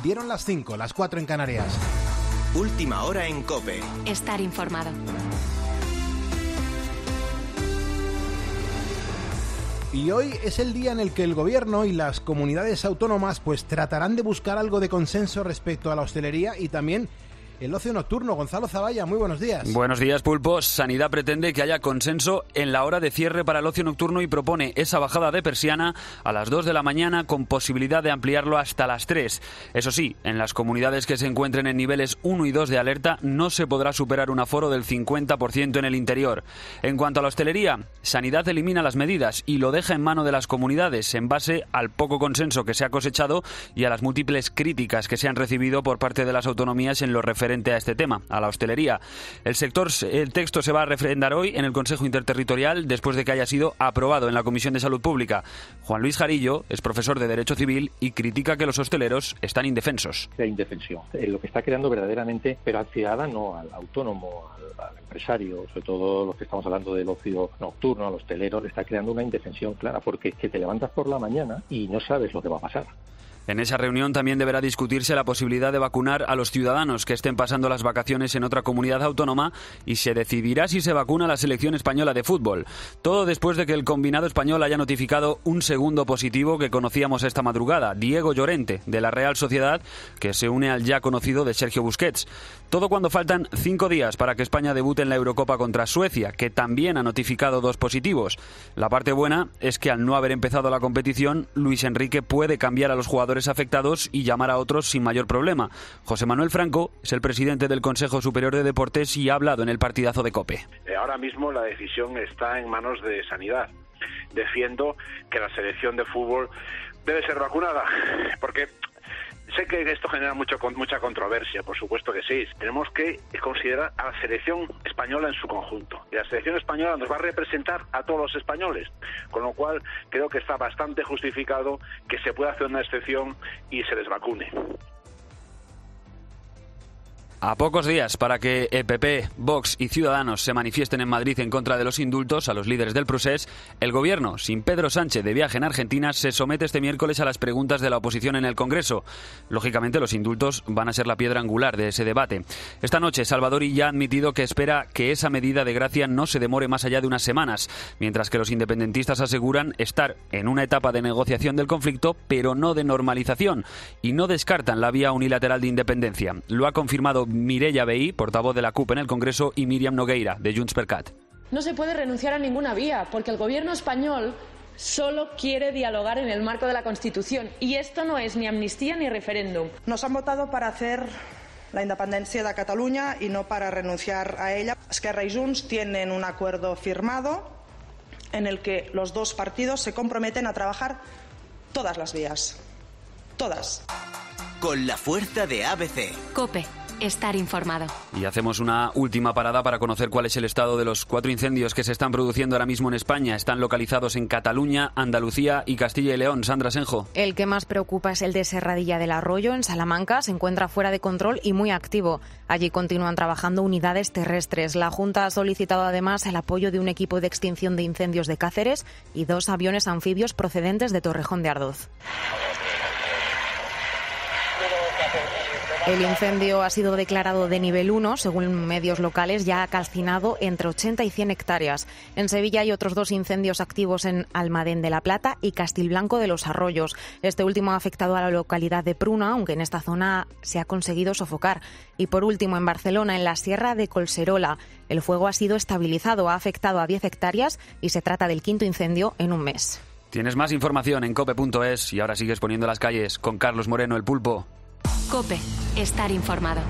Dieron las 5, las 4 en Canarias. Última hora en COPE. Estar informado. Y hoy es el día en el que el Gobierno y las comunidades autónomas pues tratarán de buscar algo de consenso respecto a la hostelería y también el ocio nocturno. Gonzalo Zavalla, muy buenos días. Buenos días, Pulpo. Sanidad pretende que haya consenso en la hora de cierre para el ocio nocturno y propone esa bajada de persiana a las 2 de la mañana con posibilidad de ampliarlo hasta las 3. Eso sí, en las comunidades que se encuentren en niveles 1 y 2 de alerta no se podrá superar un aforo del 50% en el interior. En cuanto a la hostelería, Sanidad elimina las medidas y lo deja en mano de las comunidades en base al poco consenso que se ha cosechado y a las múltiples críticas que se han recibido por parte de las autonomías en lo referente a este tema, a la hostelería. El texto se va a refrendar hoy en el Consejo Interterritorial después de que haya sido aprobado en la Comisión de Salud Pública. Juan Luis Jarillo es profesor de Derecho Civil y critica que los hosteleros están indefensos. La indefensión, lo que está creando verdaderamente, pero al ciudadano, al autónomo, al empresario, sobre todo los que estamos hablando del ocio nocturno, al hostelero, le está creando una indefensión clara, porque es que te levantas por la mañana y no sabes lo que va a pasar. En esa reunión también deberá discutirse la posibilidad de vacunar a los ciudadanos que estén pasando las vacaciones en otra comunidad autónoma y se decidirá si se vacuna a la selección española de fútbol. Todo después de que el combinado español haya notificado un segundo positivo que conocíamos esta madrugada, Diego Llorente, de la Real Sociedad, que se une al ya conocido de Sergio Busquets. Todo cuando faltan 5 días para que España debute en la Eurocopa contra Suecia, que también ha notificado 2 positivos. La parte buena es que al no haber empezado la competición, Luis Enrique puede cambiar a los jugadores afectados y llamar a otros sin mayor problema. José Manuel Franco es el presidente del Consejo Superior de Deportes y ha hablado en el partidazo de COPE. Ahora mismo la decisión está en manos de Sanidad. Defiendo que la selección de fútbol debe ser vacunada, porque sé que esto genera mucha controversia, por supuesto que sí. Tenemos que considerar a la selección española en su conjunto. Y la selección española nos va a representar a todos los españoles, con lo cual creo que está bastante justificado que se pueda hacer una excepción y se les vacune. A pocos días para que PP, Vox y Ciudadanos se manifiesten en Madrid en contra de los indultos a los líderes del procés, el Gobierno, sin Pedro Sánchez de viaje en Argentina, se somete este miércoles a las preguntas de la oposición en el Congreso. Lógicamente, los indultos van a ser la piedra angular de ese debate. Esta noche, Salvador Illa ha admitido que espera que esa medida de gracia no se demore más allá de unas semanas, mientras que los independentistas aseguran estar en una etapa de negociación del conflicto, pero no de normalización, y no descartan la vía unilateral de independencia. Lo ha confirmado Mireia Vehí, portavoz de la CUP en el Congreso, y Míriam Nogueira, de Junts per Cat. No se puede renunciar a ninguna vía, porque el Gobierno español solo quiere dialogar en el marco de la Constitución, y esto no es ni amnistía ni referéndum. Nos han votado para hacer la independencia de Cataluña y no para renunciar a ella. Esquerra y Junts tienen un acuerdo firmado en el que los dos partidos se comprometen a trabajar todas las vías. Todas. Con la fuerza de ABC. COPE. Estar informado. Y hacemos una última parada para conocer cuál es el estado de los 4 incendios que se están produciendo ahora mismo en España. Están localizados en Cataluña, Andalucía y Castilla y León. Sandra Senjo. El que más preocupa es el de Serradilla del Arroyo, en Salamanca. Se encuentra fuera de control y muy activo. Allí continúan trabajando unidades terrestres. La Junta ha solicitado además el apoyo de un equipo de extinción de incendios de Cáceres y 2 aviones anfibios procedentes de Torrejón de Ardoz. El incendio ha sido declarado de nivel 1, según medios locales, ya ha calcinado entre 80 y 100 hectáreas. En Sevilla hay otros 2 incendios activos en Almadén de la Plata y Castilblanco de los Arroyos. Este último ha afectado a la localidad de Pruna, aunque en esta zona se ha conseguido sofocar. Y por último, en Barcelona, en la Sierra de Collserola, el fuego ha sido estabilizado, ha afectado a 10 hectáreas y se trata del 5º incendio en un mes. Tienes más información en cope.es y ahora sigues poniendo las calles con Carlos Moreno, el Pulpo. COPE. Estar informado.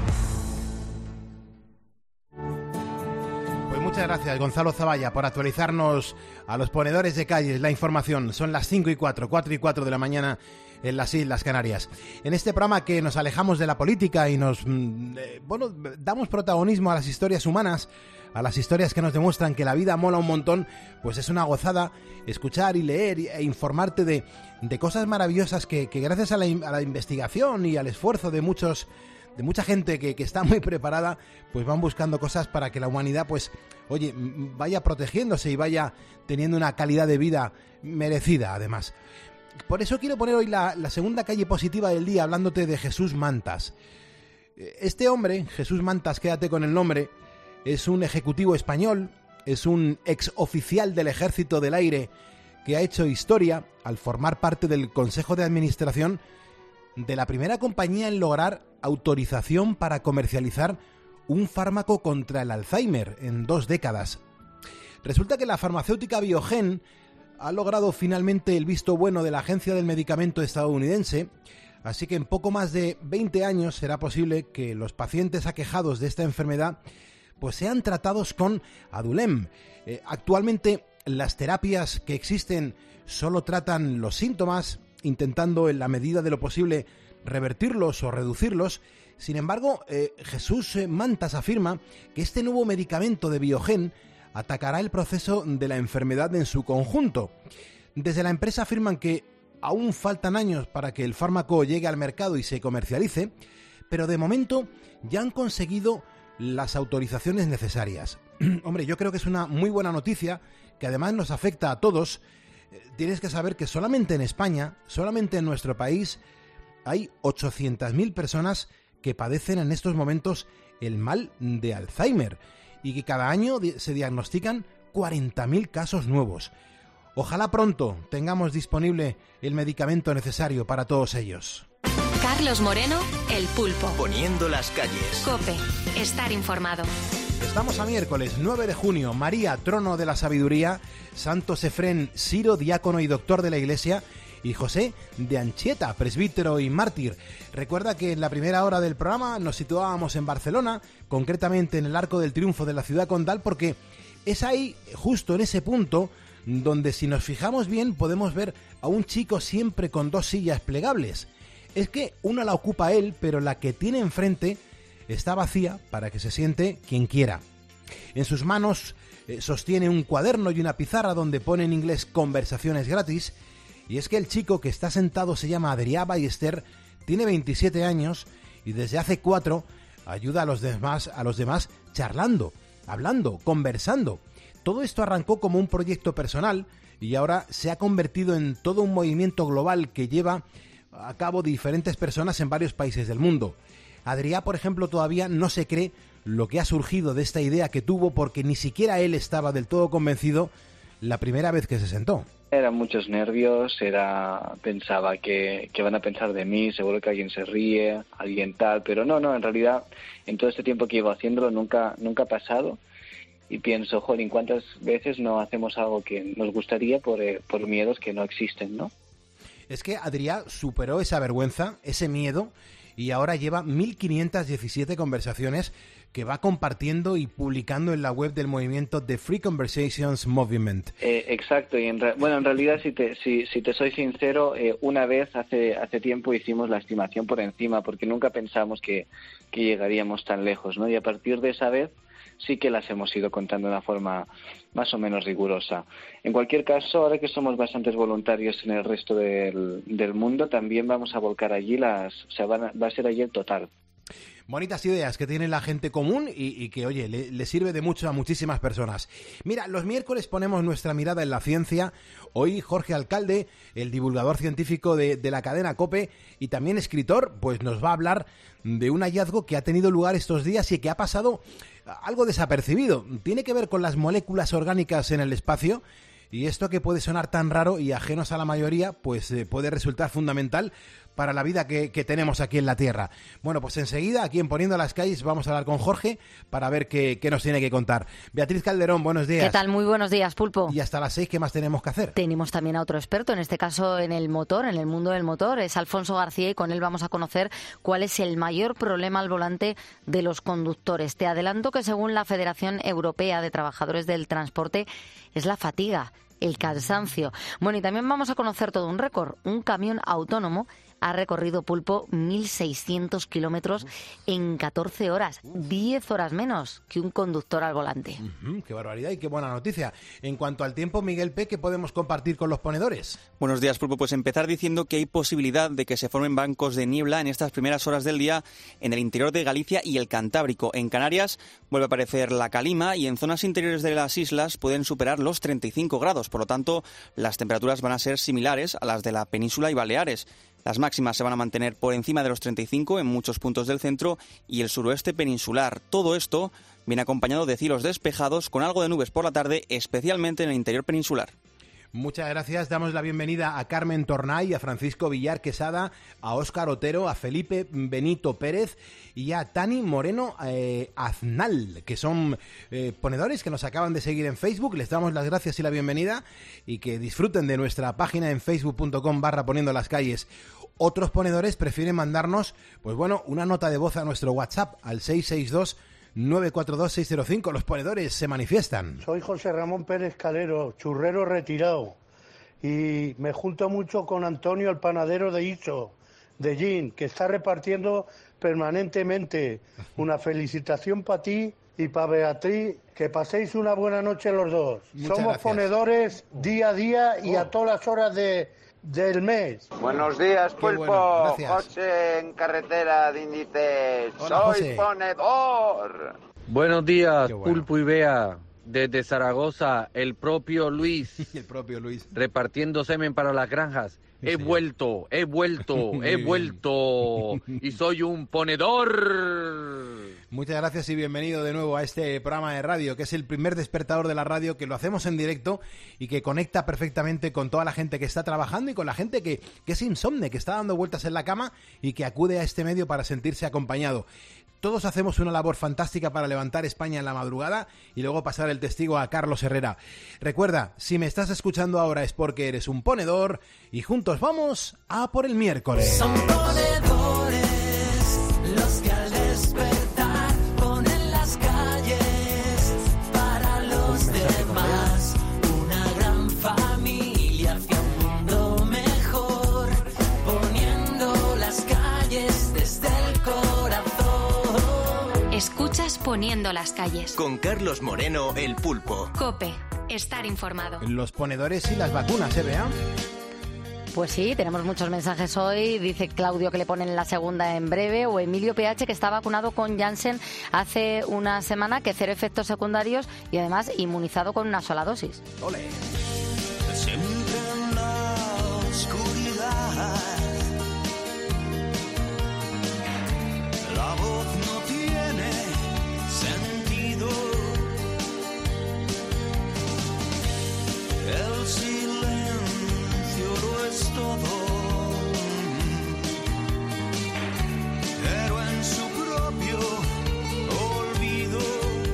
Pues muchas gracias, Gonzalo Zavalla, por actualizarnos a los ponedores de calles la información. Son las 5 y 4 y 4 de la mañana en las Islas Canarias. En este programa que nos alejamos de la política y nos damos protagonismo a las historias humanas, a las historias que nos demuestran que la vida mola un montón, pues es una gozada escuchar y leer e informarte de cosas maravillosas que gracias a la investigación y al esfuerzo de mucha gente que está muy preparada, pues van buscando cosas para que la humanidad, pues, oye, vaya protegiéndose y vaya teniendo una calidad de vida merecida, además. por eso quiero poner hoy la segunda calle positiva del día hablándote de Jesús Mantas. Este hombre, Jesús Mantas, quédate con el nombre, es un ejecutivo español, es un exoficial del Ejército del Aire que ha hecho historia al formar parte del Consejo de Administración de la primera compañía en lograr autorización para comercializar un fármaco contra el Alzheimer en 2 décadas. Resulta que la farmacéutica Biogen ha logrado finalmente el visto bueno de la Agencia del Medicamento estadounidense, así que en poco más de 20 años será posible que los pacientes aquejados de esta enfermedad pues sean tratados con Adulem. Actualmente las terapias que existen solo tratan los síntomas, intentando en la medida de lo posible revertirlos o reducirlos. Sin embargo, Jesús Mantas afirma que este nuevo medicamento de Biogen atacará el proceso de la enfermedad en su conjunto. Desde la empresa afirman que aún faltan años para que el fármaco llegue al mercado y se comercialice, pero de momento ya han conseguido las autorizaciones necesarias. Hombre, yo creo que es una muy buena noticia, que además nos afecta a todos. Tienes que saber que solamente en España, solamente en nuestro país, hay 800.000 personas que padecen en estos momentos el mal de Alzheimer y que cada año se diagnostican 40.000 casos nuevos. Ojalá pronto tengamos disponible el medicamento necesario para todos ellos. Carlos Moreno, El Pulpo. Poniendo las calles. COPE. Estar informado. Estamos a miércoles 9 de junio. María, trono de la sabiduría. Santos Efrén, Ciro, diácono y doctor de la Iglesia. Y José de Anchieta, presbítero y mártir. Recuerda que en la primera hora del programa nos situábamos en Barcelona, concretamente en el Arco del Triunfo de la ciudad condal, porque es ahí, justo en ese punto, donde si nos fijamos bien podemos ver a un chico siempre con 2 sillas plegables. Es que una la ocupa él, pero la que tiene enfrente está vacía para que se siente quien quiera. En sus manos sostiene un cuaderno y una pizarra donde pone en inglés conversaciones gratis. Y es que el chico que está sentado se llama Adrià Ballester, tiene 27 años y desde hace 4 ayuda a los demás charlando, hablando, conversando. Todo esto arrancó como un proyecto personal y ahora se ha convertido en todo un movimiento global que lleva a cabo diferentes personas en varios países del mundo. Adrià, por ejemplo, todavía no se cree lo que ha surgido de esta idea que tuvo porque ni siquiera él estaba del todo convencido la primera vez que se sentó. Eran muchos nervios, pensaba que van a pensar de mí, seguro que alguien se ríe, alguien tal, pero no, en realidad en todo este tiempo que llevo haciéndolo nunca ha pasado y pienso, jolín, ¿cuántas veces no hacemos algo que nos gustaría por miedos que no existen, ¿no? Es que Adrià superó esa vergüenza, ese miedo, y ahora lleva 1.517 conversaciones que va compartiendo y publicando en la web del movimiento The Free Conversations Movement. Exacto, y en realidad, si te soy sincero, una vez hace tiempo hicimos la estimación por encima, porque nunca pensamos que llegaríamos tan lejos, ¿no? Y a partir de esa vez sí que las hemos ido contando de una forma más o menos rigurosa. En cualquier caso, ahora que somos bastantes voluntarios en el resto del mundo, también vamos a volcar allí va a ser allí el total. Bonitas ideas que tiene la gente común y que, oye, le sirve de mucho a muchísimas personas. Mira, los miércoles ponemos nuestra mirada en la ciencia. Hoy Jorge Alcalde, el divulgador científico de la cadena COPE y también escritor, pues nos va a hablar de un hallazgo que ha tenido lugar estos días y que ha pasado algo desapercibido. Tiene que ver con las moléculas orgánicas en el espacio. Y esto que puede sonar tan raro y ajenos a la mayoría, pues puede resultar fundamental para la vida que tenemos aquí en la Tierra. Bueno, pues enseguida, aquí en Poniendo las Calles, vamos a hablar con Jorge para ver qué nos tiene que contar. Beatriz Calderón, buenos días. ¿Qué tal? Muy buenos días, Pulpo. Y hasta las 6, ¿qué más tenemos que hacer? Tenemos también a otro experto, en este caso en el motor, en el mundo del motor. Es Alfonso García y con él vamos a conocer cuál es el mayor problema al volante de los conductores. Te adelanto que según la Federación Europea de Trabajadores del Transporte es la fatiga, el cansancio. Bueno, y también vamos a conocer todo un récord. Un camión autónomo ha recorrido, Pulpo, 1.600 kilómetros en 14 horas, 10 horas menos que un conductor al volante. ¡Qué barbaridad y qué buena noticia! En cuanto al tiempo, Miguel P., ¿qué podemos compartir con los ponedores? Buenos días, Pulpo. Pues empezar diciendo que hay posibilidad de que se formen bancos de niebla en estas primeras horas del día en el interior de Galicia y el Cantábrico. En Canarias vuelve a aparecer la calima y en zonas interiores de las islas pueden superar los 35 grados. Por lo tanto, las temperaturas van a ser similares a las de la península y Baleares. Las máximas se van a mantener por encima de los 35 en muchos puntos del centro y el suroeste peninsular. Todo esto viene acompañado de cielos despejados con algo de nubes por la tarde, especialmente en el interior peninsular. Muchas gracias. Damos la bienvenida a Carmen Tornay, a Francisco Villar Quesada, a Óscar Otero, a Felipe Benito Pérez y a Tani Moreno Aznal, que son ponedores que nos acaban de seguir en Facebook. Les damos las gracias y la bienvenida y que disfruten de nuestra página en facebook.com/poniendo las calles. Otros ponedores prefieren mandarnos, pues bueno, una nota de voz a nuestro WhatsApp al 662-942-605. Los ponedores se manifiestan. Soy José Ramón Pérez Calero, churrero retirado, y me junto mucho con Antonio, el panadero de Iso, de Gin, que está repartiendo permanentemente. Una felicitación para ti y para Beatriz, que paséis una buena noche los dos. Muchas Somos gracias. ponedores día a día y a todas las horas del mes. Buenos días, Pulpo. Bueno, gracias. José en carretera de Inditex. Hola, Soy José. ponedor. Buenos días, Qué bueno. Pulpo y Bea. Desde Zaragoza, el propio Luis. El propio Luis. Repartiendo semen para las granjas. He vuelto. Muy bien. Y soy un ponedor. Muchas gracias y bienvenido de nuevo a este programa de radio, que es el primer despertador de la radio, que lo hacemos en directo y que conecta perfectamente con toda la gente que está trabajando y con la gente que es insomne, que está dando vueltas en la cama y que acude a este medio para sentirse acompañado. Todos hacemos una labor fantástica para levantar España en la madrugada y luego pasar el testigo a Carlos Herrera. Recuerda, si me estás escuchando ahora es porque eres un ponedor y juntos vamos a por el miércoles. Son ponedores los que al despertar ponen las calles para los demás. Una gran familia hacia un mundo mejor, poniendo las calles desde el corazón. Escuchas Poniendo las calles. Con Carlos Moreno, el Pulpo. COPE. Estar informado. Los ponedores y las vacunas, Bea? Pues sí, tenemos muchos mensajes hoy. Dice Claudio que le ponen la segunda en breve, o Emilio PH, que está vacunado con Janssen hace una semana, que cero efectos secundarios y además inmunizado con una sola dosis. ¡Ole! Siempre en la oscuridad, la voz no tiene sentido, el silencio lo es todo, pero en su propio olvido,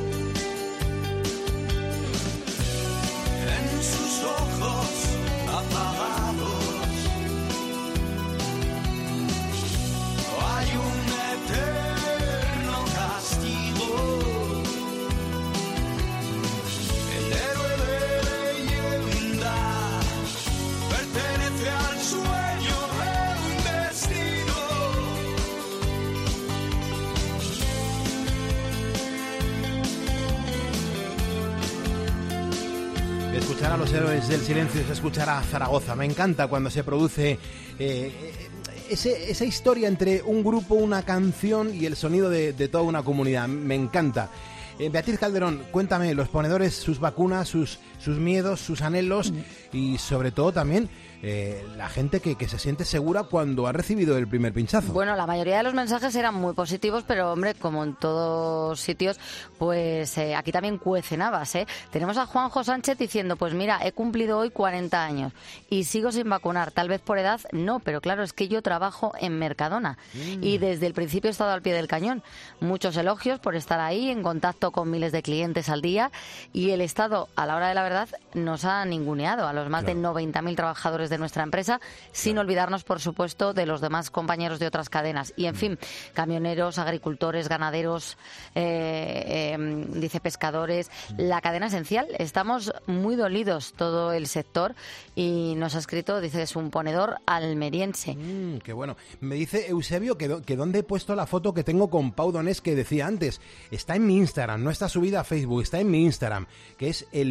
en sus ojos apagados hay un eterno castigo. El héroe de leyenda pertenece al sueño de un destino. Escuchar a los héroes del silencio es escuchar a Zaragoza. Me encanta cuando se produce esa historia entre un grupo, una canción y el sonido de toda una comunidad. Me encanta. Beatriz Calderón, cuéntame, los ponedores, sus vacunas, sus miedos, sus anhelos y sobre todo también la gente que se siente segura cuando ha recibido el primer pinchazo. Bueno, la mayoría de los mensajes eran muy positivos, pero hombre, como en todos sitios, pues aquí también cuecen habas, ¿eh? Tenemos a Juanjo Sánchez diciendo, pues mira, he cumplido hoy 40 años y sigo sin vacunar, tal vez por edad, no, pero claro, es que yo trabajo en Mercadona y desde el principio he estado al pie del cañón. Muchos elogios por estar ahí, en contacto con miles de clientes al día, y el Estado, a la hora de la verdad, nos ha ninguneado a los más de 90.000 trabajadores de nuestra empresa, sin olvidarnos, por supuesto, de los demás compañeros de otras cadenas. Y, en fin, camioneros, agricultores, ganaderos, dice pescadores, la cadena esencial. Estamos muy dolidos todo el sector y nos ha escrito, dice, es un ponedor almeriense. Qué bueno. Me dice Eusebio que dónde he puesto la foto que tengo con Pau Donés que decía antes. Está en mi Instagram, no está subida a Facebook, está en mi Instagram, que es el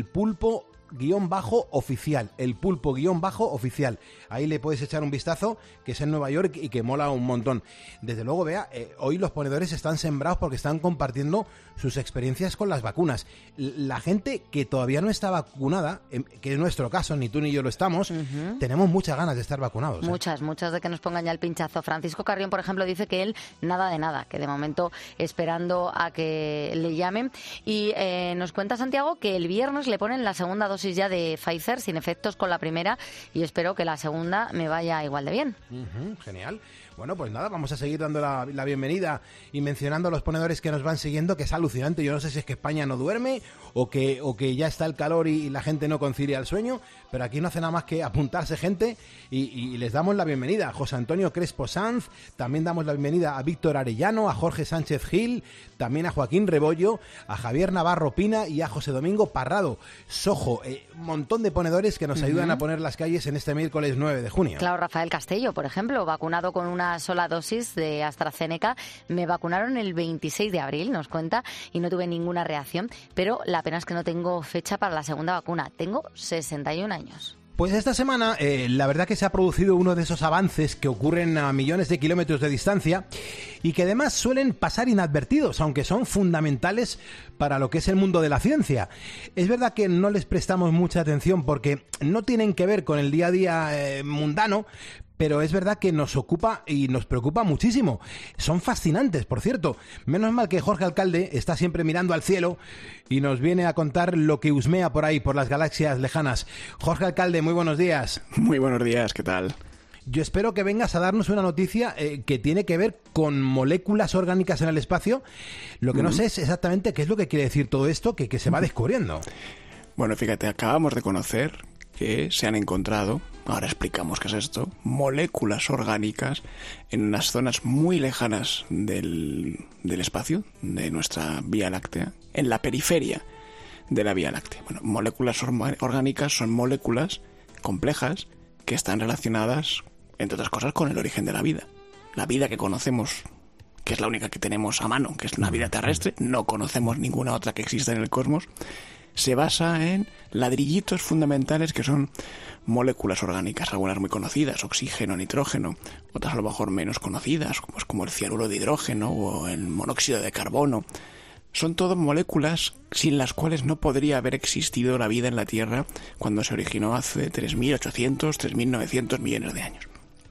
pulpo-oficial, el pulpo-oficial. Ahí le puedes echar un vistazo, que es en Nueva York y que mola un montón. Desde luego, Bea, hoy los ponedores están sembrados porque están compartiendo sus experiencias con las vacunas. La gente que todavía no está vacunada, que es nuestro caso, ni tú ni yo lo estamos, tenemos muchas ganas de estar vacunados. Muchas de que nos pongan ya el pinchazo. Francisco Carrión, por ejemplo, dice que él nada de nada, que de momento esperando a que le llamen. Y nos cuenta Santiago que el viernes le ponen la segunda dosis ya de Pfizer, sin efectos con la primera, y espero que la segunda me vaya igual de bien. Genial. Bueno, pues nada, vamos a seguir dando la bienvenida y mencionando a los ponedores que nos van siguiendo, que es alucinante. Yo no sé si es que España no duerme o que ya está el calor y la gente no concilia el sueño, pero aquí no hace nada más que apuntarse gente y les damos la bienvenida. A José Antonio Crespo Sanz, también damos la bienvenida a Víctor Arellano, a Jorge Sánchez Gil, también a Joaquín Rebollo, a Javier Navarro Pina y a José Domingo Parrado Sojo. Un montón de ponedores que nos ayudan a poner las calles en este miércoles 9 de junio. Claro, Rafael Castello, por ejemplo, vacunado con una sola dosis de AstraZeneca. Me vacunaron el 26 de abril, nos cuenta, y no tuve ninguna reacción, pero la pena es que no tengo fecha para la segunda vacuna. Tengo 61 años. Pues esta semana la verdad que se ha producido uno de esos avances que ocurren a millones de kilómetros de distancia y que además suelen pasar inadvertidos, aunque son fundamentales para lo que es el mundo de la ciencia. Es verdad que no les prestamos mucha atención porque no tienen que ver con el día a día mundano, pero es verdad que nos ocupa y nos preocupa muchísimo. Son fascinantes, por cierto. Menos mal que Jorge Alcalde está siempre mirando al cielo y nos viene a contar lo que husmea por ahí, por las galaxias lejanas. Jorge Alcalde, muy buenos días. Muy buenos días, ¿qué tal? Yo espero que vengas a darnos una noticia que tiene que ver con moléculas orgánicas en el espacio. Lo que no sé es exactamente qué es lo que quiere decir todo esto que se va descubriendo. Bueno, fíjate, acabamos de conocer que se han encontrado, ahora explicamos qué es esto, moléculas orgánicas en unas zonas muy lejanas del espacio, de nuestra Vía Láctea, en la periferia de la Vía Láctea. Bueno, moléculas orgánicas son moléculas complejas que están relacionadas, entre otras cosas, con el origen de la vida. La vida que conocemos, que es la única que tenemos a mano, que es una vida terrestre, no conocemos ninguna otra que exista en el cosmos, se basa en ladrillitos fundamentales que son moléculas orgánicas, algunas muy conocidas, oxígeno, nitrógeno, otras a lo mejor menos conocidas, como el cianuro de hidrógeno o el monóxido de carbono. Son todo moléculas sin las cuales no podría haber existido la vida en la Tierra cuando se originó hace 3.800, 3.900 millones de años.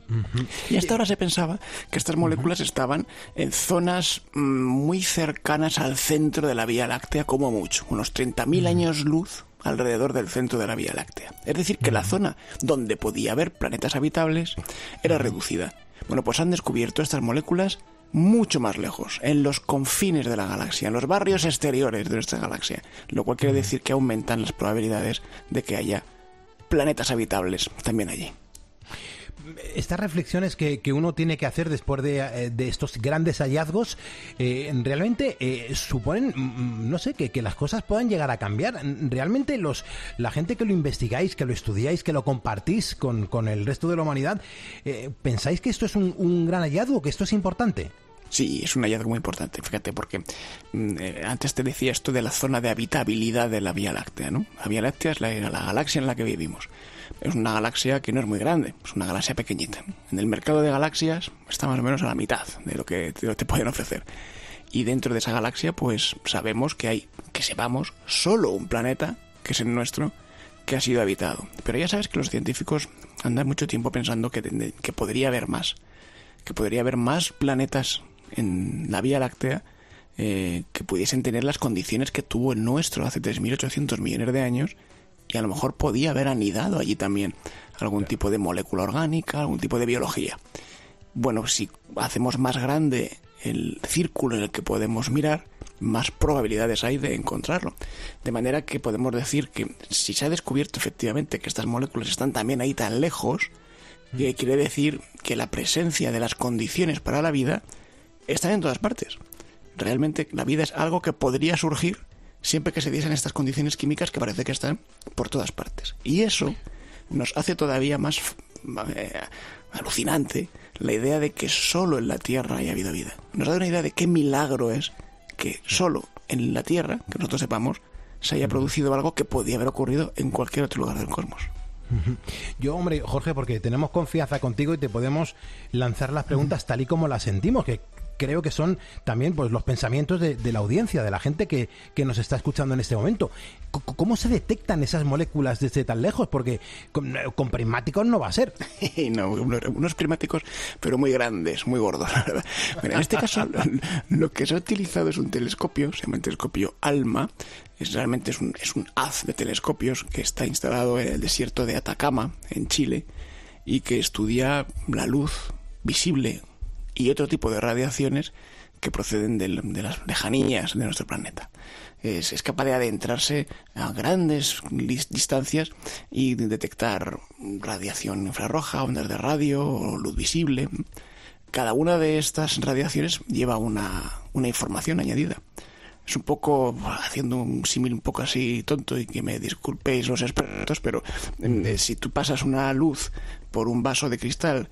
Y hasta ahora se pensaba que estas moléculas estaban en zonas muy cercanas al centro de la Vía Láctea, como mucho, unos 30.000 años luz alrededor del centro de la Vía Láctea. Es decir, que la zona donde podía haber planetas habitables era reducida. Bueno, pues han descubierto estas moléculas mucho más lejos, en los confines de la galaxia, en los barrios exteriores de nuestra galaxia, lo cual quiere decir que aumentan las probabilidades de que haya planetas habitables también allí. Estas reflexiones que uno tiene que hacer después de estos grandes hallazgos realmente suponen, no sé, que las cosas puedan llegar a cambiar. Realmente la gente que lo investigáis, que lo estudiáis, que lo compartís con el resto de la humanidad, ¿pensáis que esto es un gran hallazgo, que esto es importante? Sí, es un hallazgo muy importante, fíjate, porque antes te decía esto de la zona de habitabilidad de la Vía Láctea, ¿no? La Vía Láctea es la galaxia en la que vivimos. Es una galaxia que no es muy grande, es una galaxia pequeñita. En el mercado de galaxias está más o menos a la mitad de lo que te pueden ofrecer. Y dentro de esa galaxia, pues sabemos que hay, que sepamos, solo un planeta, que es el nuestro, que ha sido habitado. Pero ya sabes que los científicos andan mucho tiempo pensando que podría haber más. Que podría haber más planetas en la Vía Láctea que pudiesen tener las condiciones que tuvo el nuestro hace 3.800 millones de años, y a lo mejor podía haber anidado allí también algún tipo de molécula orgánica, algún tipo de biología. Bueno, si hacemos más grande el círculo en el que podemos mirar, más probabilidades hay de encontrarlo. De manera que podemos decir que si se ha descubierto efectivamente que estas moléculas están también ahí tan lejos, quiere decir que la presencia de las condiciones para la vida están en todas partes. Realmente la vida es algo que podría surgir siempre que se diesen estas condiciones químicas que parece que están por todas partes. Y eso nos hace todavía más alucinante la idea de que solo en la Tierra haya habido vida. Nos da una idea de qué milagro es que solo en la Tierra, que nosotros sepamos, se haya producido algo que podía haber ocurrido en cualquier otro lugar del cosmos. Yo, hombre, Jorge, porque tenemos confianza contigo y te podemos lanzar las preguntas tal y como las sentimos, que creo que son también pues los pensamientos de la audiencia, de la gente que nos está escuchando en este momento. ¿Cómo se detectan esas moléculas desde tan lejos? Porque con prismáticos no va a ser. No, unos prismáticos, pero muy grandes, muy gordos, la verdad. Bueno, en este caso, lo que se ha utilizado es un telescopio, se llama el telescopio ALMA. Realmente es un haz de telescopios que está instalado en el desierto de Atacama, en Chile, y que estudia la luz visible y otro tipo de radiaciones que proceden de las lejanías de nuestro planeta. Es capaz de adentrarse a grandes distancias y detectar radiación infrarroja, ondas de radio o luz visible. Cada una de estas radiaciones lleva una información añadida. Es un poco, haciendo un símil un poco así tonto, y que me disculpéis los expertos, pero si tú pasas una luz por un vaso de cristal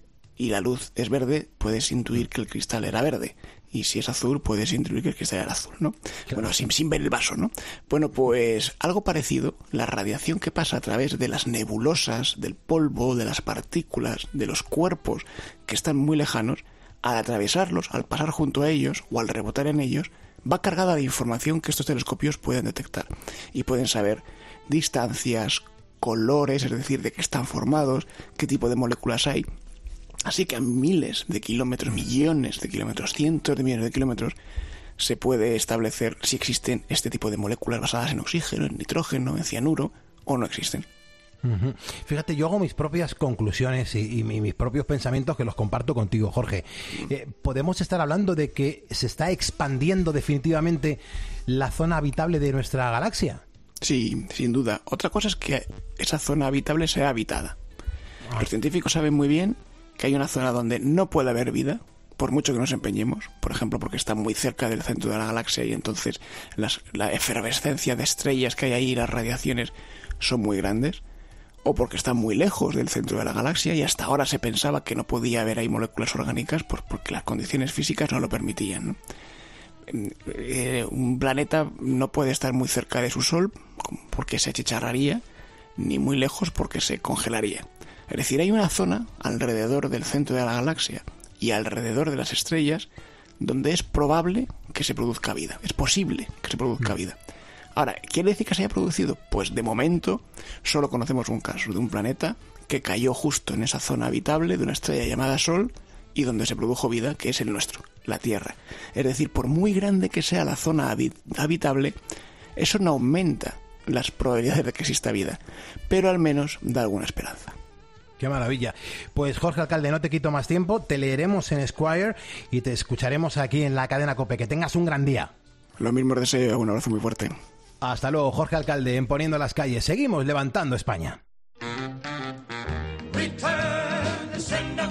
y la luz es verde, puedes intuir que el cristal era verde. Y si es azul, puedes intuir que el cristal era azul, ¿no? Claro. Bueno, sin ver el vaso, ¿no? Bueno, pues algo parecido, la radiación que pasa a través de las nebulosas, del polvo, de las partículas, de los cuerpos que están muy lejanos, al atravesarlos, al pasar junto a ellos o al rebotar en ellos, va cargada de información que estos telescopios pueden detectar. Y pueden saber distancias, colores, es decir, de qué están formados, qué tipo de moléculas hay. Así que a miles de kilómetros, millones de kilómetros, cientos de millones de kilómetros, se puede establecer si existen este tipo de moléculas basadas en oxígeno, en nitrógeno, en cianuro, o no existen. Fíjate, yo hago mis propias conclusiones y mis propios pensamientos que los comparto contigo, Jorge. ¿Podemos estar hablando de que se está expandiendo definitivamente la zona habitable de nuestra galaxia? Sí, sin duda. Otra cosa es que esa zona habitable sea habitada. Los científicos saben muy bien que hay una zona donde no puede haber vida, por mucho que nos empeñemos, por ejemplo, porque está muy cerca del centro de la galaxia y entonces la efervescencia de estrellas que hay ahí y las radiaciones son muy grandes, o porque está muy lejos del centro de la galaxia y hasta ahora se pensaba que no podía haber ahí moléculas orgánicas porque las condiciones físicas no lo permitían, ¿no? Un planeta no puede estar muy cerca de su Sol porque se achicharraría, ni muy lejos porque se congelaría. Es decir, hay una zona alrededor del centro de la galaxia y alrededor de las estrellas donde es probable que se produzca vida. Es posible que se produzca vida. Ahora, ¿quiere decir que se haya producido? Pues de momento solo conocemos un caso de un planeta que cayó justo en esa zona habitable de una estrella llamada Sol y donde se produjo vida, que es el nuestro, la Tierra. Es decir, por muy grande que sea la zona habitable, eso no aumenta las probabilidades de que exista vida, pero al menos da alguna esperanza. ¡Qué maravilla! Pues Jorge Alcalde, no te quito más tiempo, te leeremos en Esquire y te escucharemos aquí en la cadena COPE. Que tengas un gran día. Lo mismo os deseo, un abrazo muy fuerte. Hasta luego, Jorge Alcalde, en Poniendo las Calles. Seguimos levantando España. Return to sender.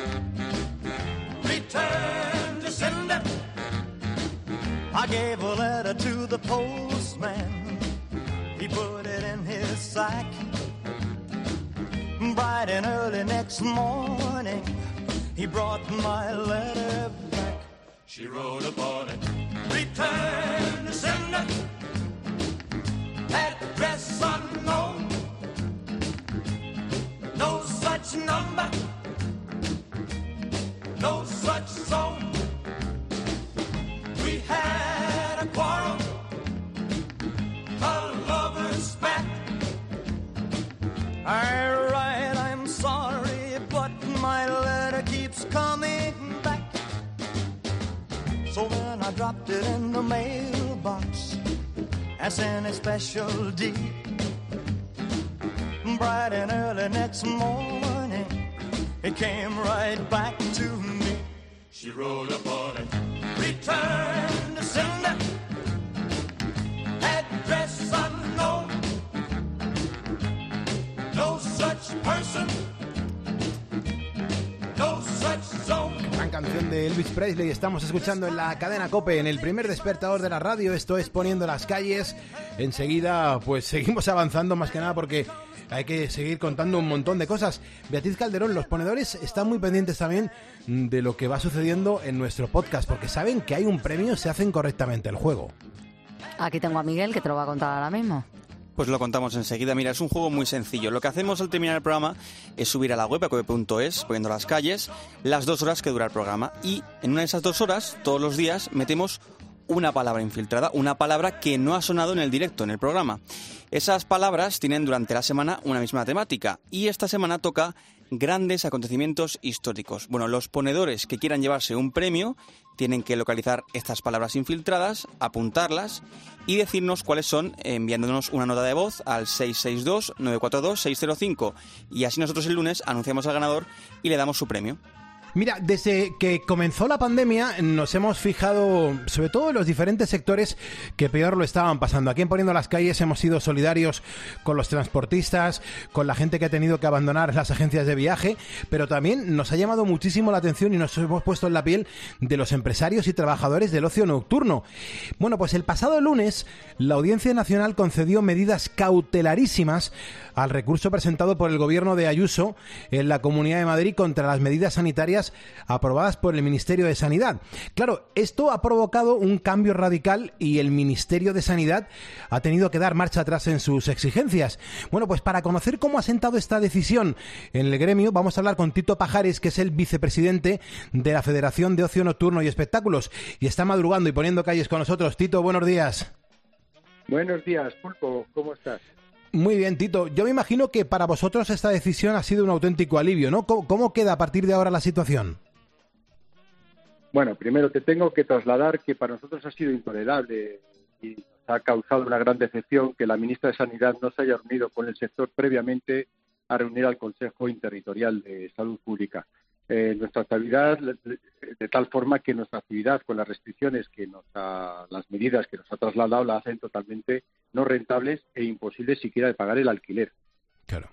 Return to sender. I gave a letter to the postman. He put it in his sack. Bright and early next morning, he brought my letter back. She wrote upon it, return to sender, address unknown, no such number, no such zone. We had a quarrel, a lover's spat. I'm sorry, but my letter keeps coming back. So then I dropped it in the mailbox as in a special deed. Bright and early next morning, it came right back to me. She wrote upon it, canción de Elvis Presley. Estamos escuchando en la cadena COPE, en el primer despertador de la radio. Esto es Poniendo las calles. Enseguida, pues seguimos avanzando, más que nada porque hay que seguir contando un montón de cosas. Beatriz Calderón, los ponedores están muy pendientes también de lo que va sucediendo en nuestro podcast, porque saben que hay un premio si hacen correctamente el juego. Aquí tengo a Miguel, que te lo va a contar ahora mismo. Pues lo contamos enseguida. Mira, es un juego muy sencillo. Lo que hacemos al terminar el programa es subir a la web, a cope.es, Poniendo las calles, las 2 horas que dura el programa. Y en una de esas 2 horas, todos los días, metemos una palabra infiltrada, una palabra que no ha sonado en el directo, en el programa. Esas palabras tienen durante la semana una misma temática. Y esta semana toca grandes acontecimientos históricos. Bueno, los ponedores que quieran llevarse un premio tienen que localizar estas palabras infiltradas, apuntarlas y decirnos cuáles son, enviándonos una nota de voz al 662-942-605. Y así nosotros el lunes anunciamos al ganador y le damos su premio. Mira, desde que comenzó la pandemia nos hemos fijado sobre todo en los diferentes sectores que peor lo estaban pasando. Aquí en Poniendo las calles hemos sido solidarios con los transportistas, con la gente que ha tenido que abandonar las agencias de viaje, pero también nos ha llamado muchísimo la atención y nos hemos puesto en la piel de los empresarios y trabajadores del ocio nocturno. Bueno, pues el pasado lunes la Audiencia Nacional concedió medidas cautelarísimas al recurso presentado por el gobierno de Ayuso en la Comunidad de Madrid contra las medidas sanitarias aprobadas por el Ministerio de Sanidad. Claro, esto ha provocado un cambio radical y el Ministerio de Sanidad ha tenido que dar marcha atrás en sus exigencias. Bueno, pues para conocer cómo ha sentado esta decisión en el gremio, vamos a hablar con Tito Pajares, que es el vicepresidente de la Federación de Ocio Nocturno y Espectáculos, y está madrugando y poniendo calles con nosotros. Tito, buenos días. Buenos días, Pulpo, ¿cómo estás? Muy bien, Tito. Yo me imagino que para vosotros esta decisión ha sido un auténtico alivio, ¿no? ¿Cómo queda a partir de ahora la situación? Bueno, primero te tengo que trasladar que para nosotros ha sido intolerable y nos ha causado una gran decepción que la ministra de Sanidad no se haya reunido con el sector previamente a reunir al Consejo Interterritorial de Salud Pública. Nuestra actividad, de tal forma que nuestra actividad con las restricciones las medidas que nos ha trasladado la hacen totalmente no rentables e imposibles siquiera de pagar el alquiler. Claro.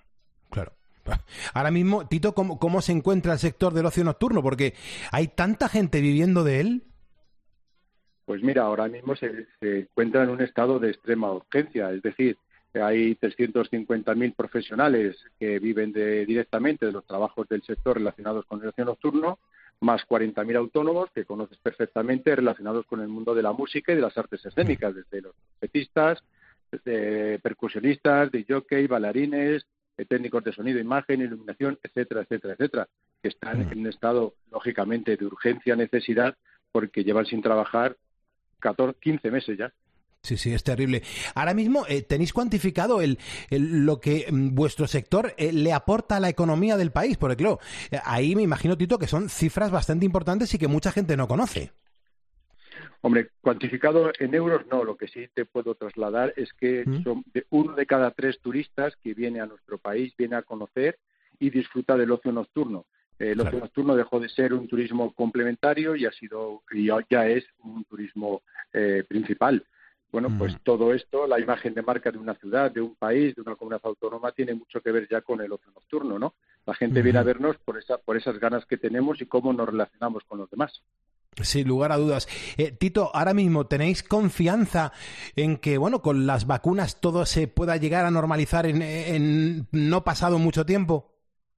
Ahora mismo, Tito, ¿cómo se encuentra el sector del ocio nocturno? Porque hay tanta gente viviendo de él. Pues mira, ahora mismo se encuentra en un estado de extrema urgencia, es decir, hay 350.000 profesionales que viven directamente de los trabajos del sector relacionados con el ocio nocturno, más 40.000 autónomos que conoces perfectamente relacionados con el mundo de la música y de las artes escénicas, desde los trompetistas, percusionistas, jockey, bailarines, técnicos de sonido, imagen, iluminación, etcétera, etcétera, etcétera, que están en un estado, lógicamente, de urgencia, necesidad, porque llevan sin trabajar 15 meses ya. Sí, es terrible. Ahora mismo, ¿tenéis cuantificado lo que vuestro sector le aporta a la economía del país? Porque, claro, ahí me imagino, Tito, que son cifras bastante importantes y que mucha gente no conoce. Hombre, cuantificado en euros no, lo que sí te puedo trasladar es que son 1 de cada 3 turistas que viene a nuestro país, viene a conocer y disfruta del ocio nocturno. El ocio nocturno dejó de ser un turismo complementario y ya es un turismo principal. Bueno, pues todo esto, la imagen de marca de una ciudad, de un país, de una comunidad autónoma, tiene mucho que ver ya con el ocio nocturno, ¿no? La gente viene a vernos por esas ganas que tenemos y cómo nos relacionamos con los demás. Sin lugar a dudas. Tito, ahora mismo, ¿tenéis confianza en que, bueno, con las vacunas todo se pueda llegar a normalizar en no pasado mucho tiempo?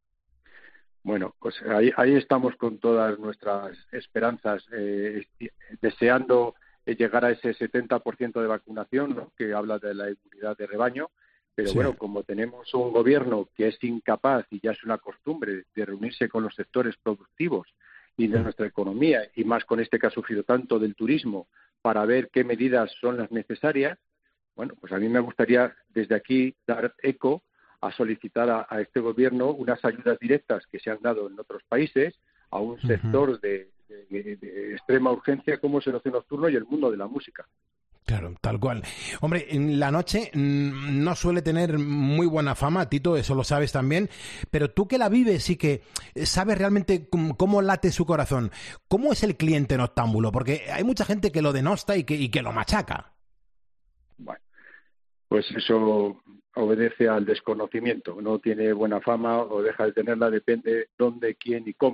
Bueno, pues ahí estamos con todas nuestras esperanzas, deseando llegar a ese 70% de vacunación, ¿no?, que habla de la inmunidad de rebaño, pero bueno, como tenemos un gobierno que es incapaz, y ya es una costumbre, de reunirse con los sectores productivos y de nuestra economía, y más con este que ha sufrido tanto del turismo, para ver qué medidas son las necesarias, bueno, pues a mí me gustaría desde aquí dar eco a solicitar a este gobierno unas ayudas directas que se han dado en otros países a un sector de extrema urgencia como es el ocio nocturno y el mundo de la música. Claro, tal cual. Hombre, en la noche no suele tener muy buena fama, Tito, eso lo sabes también, pero tú que la vives y que sabes realmente cómo late su corazón, ¿cómo es el cliente noctámbulo? Porque hay mucha gente que lo denosta y que lo machaca. Bueno, pues eso obedece al desconocimiento, no tiene buena fama o deja de tenerla, depende dónde, quién y cómo.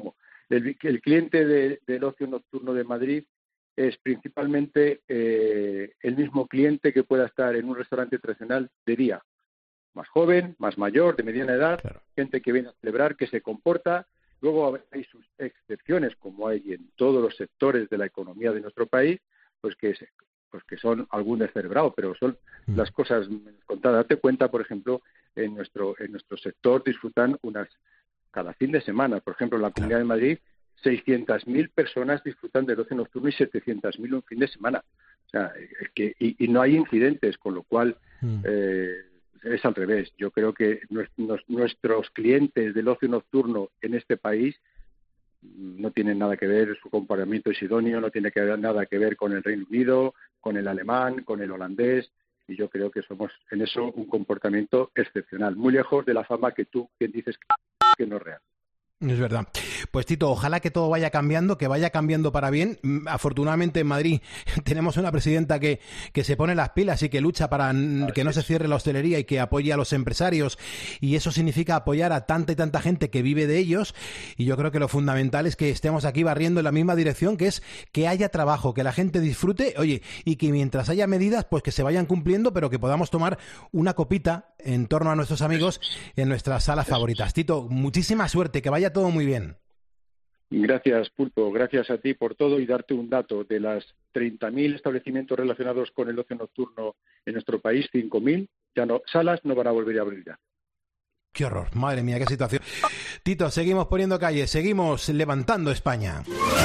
el cliente del ocio nocturno de Madrid es principalmente el mismo cliente que pueda estar en un restaurante tradicional de día. Más joven, más mayor, de mediana edad, gente que viene a celebrar, que se comporta. Luego hay sus excepciones, como hay en todos los sectores de la economía de nuestro país, pues que son algún descerebrado, pero son las cosas menos contadas. Date cuenta, por ejemplo, en nuestro sector disfrutan cada fin de semana. Por ejemplo, en la Comunidad de Madrid, 600.000 personas disfrutan del ocio nocturno y 700.000 un fin de semana. O sea, y no hay incidentes, con lo cual es al revés. Yo creo que nuestros clientes del ocio nocturno en este país no tienen nada que ver, su comportamiento es idóneo, no tiene nada que ver con el Reino Unido, con el alemán, con el holandés, y yo creo que somos en eso un comportamiento excepcional, muy lejos de la fama que tú dices que no es real. Es verdad. Pues Tito, ojalá que todo vaya cambiando, que vaya cambiando para bien. Afortunadamente en Madrid tenemos una presidenta que se pone las pilas y que lucha para que no se cierre la hostelería y que apoye a los empresarios, y eso significa apoyar a tanta y tanta gente que vive de ellos, y yo creo que lo fundamental es que estemos aquí barriendo en la misma dirección, que es que haya trabajo, que la gente disfrute, oye, y que mientras haya medidas, pues que se vayan cumpliendo, pero que podamos tomar una copita en torno a nuestros amigos en nuestras salas favoritas. Tito, muchísima suerte, que vaya todo muy bien. Gracias, Pulpo. Gracias a ti por todo, y darte un dato. De las 30.000 establecimientos relacionados con el ocio nocturno en nuestro país, 5.000 salas no van a volver a abrir ya. Qué horror, madre mía, qué situación. Tito, seguimos poniendo calles, seguimos levantando España.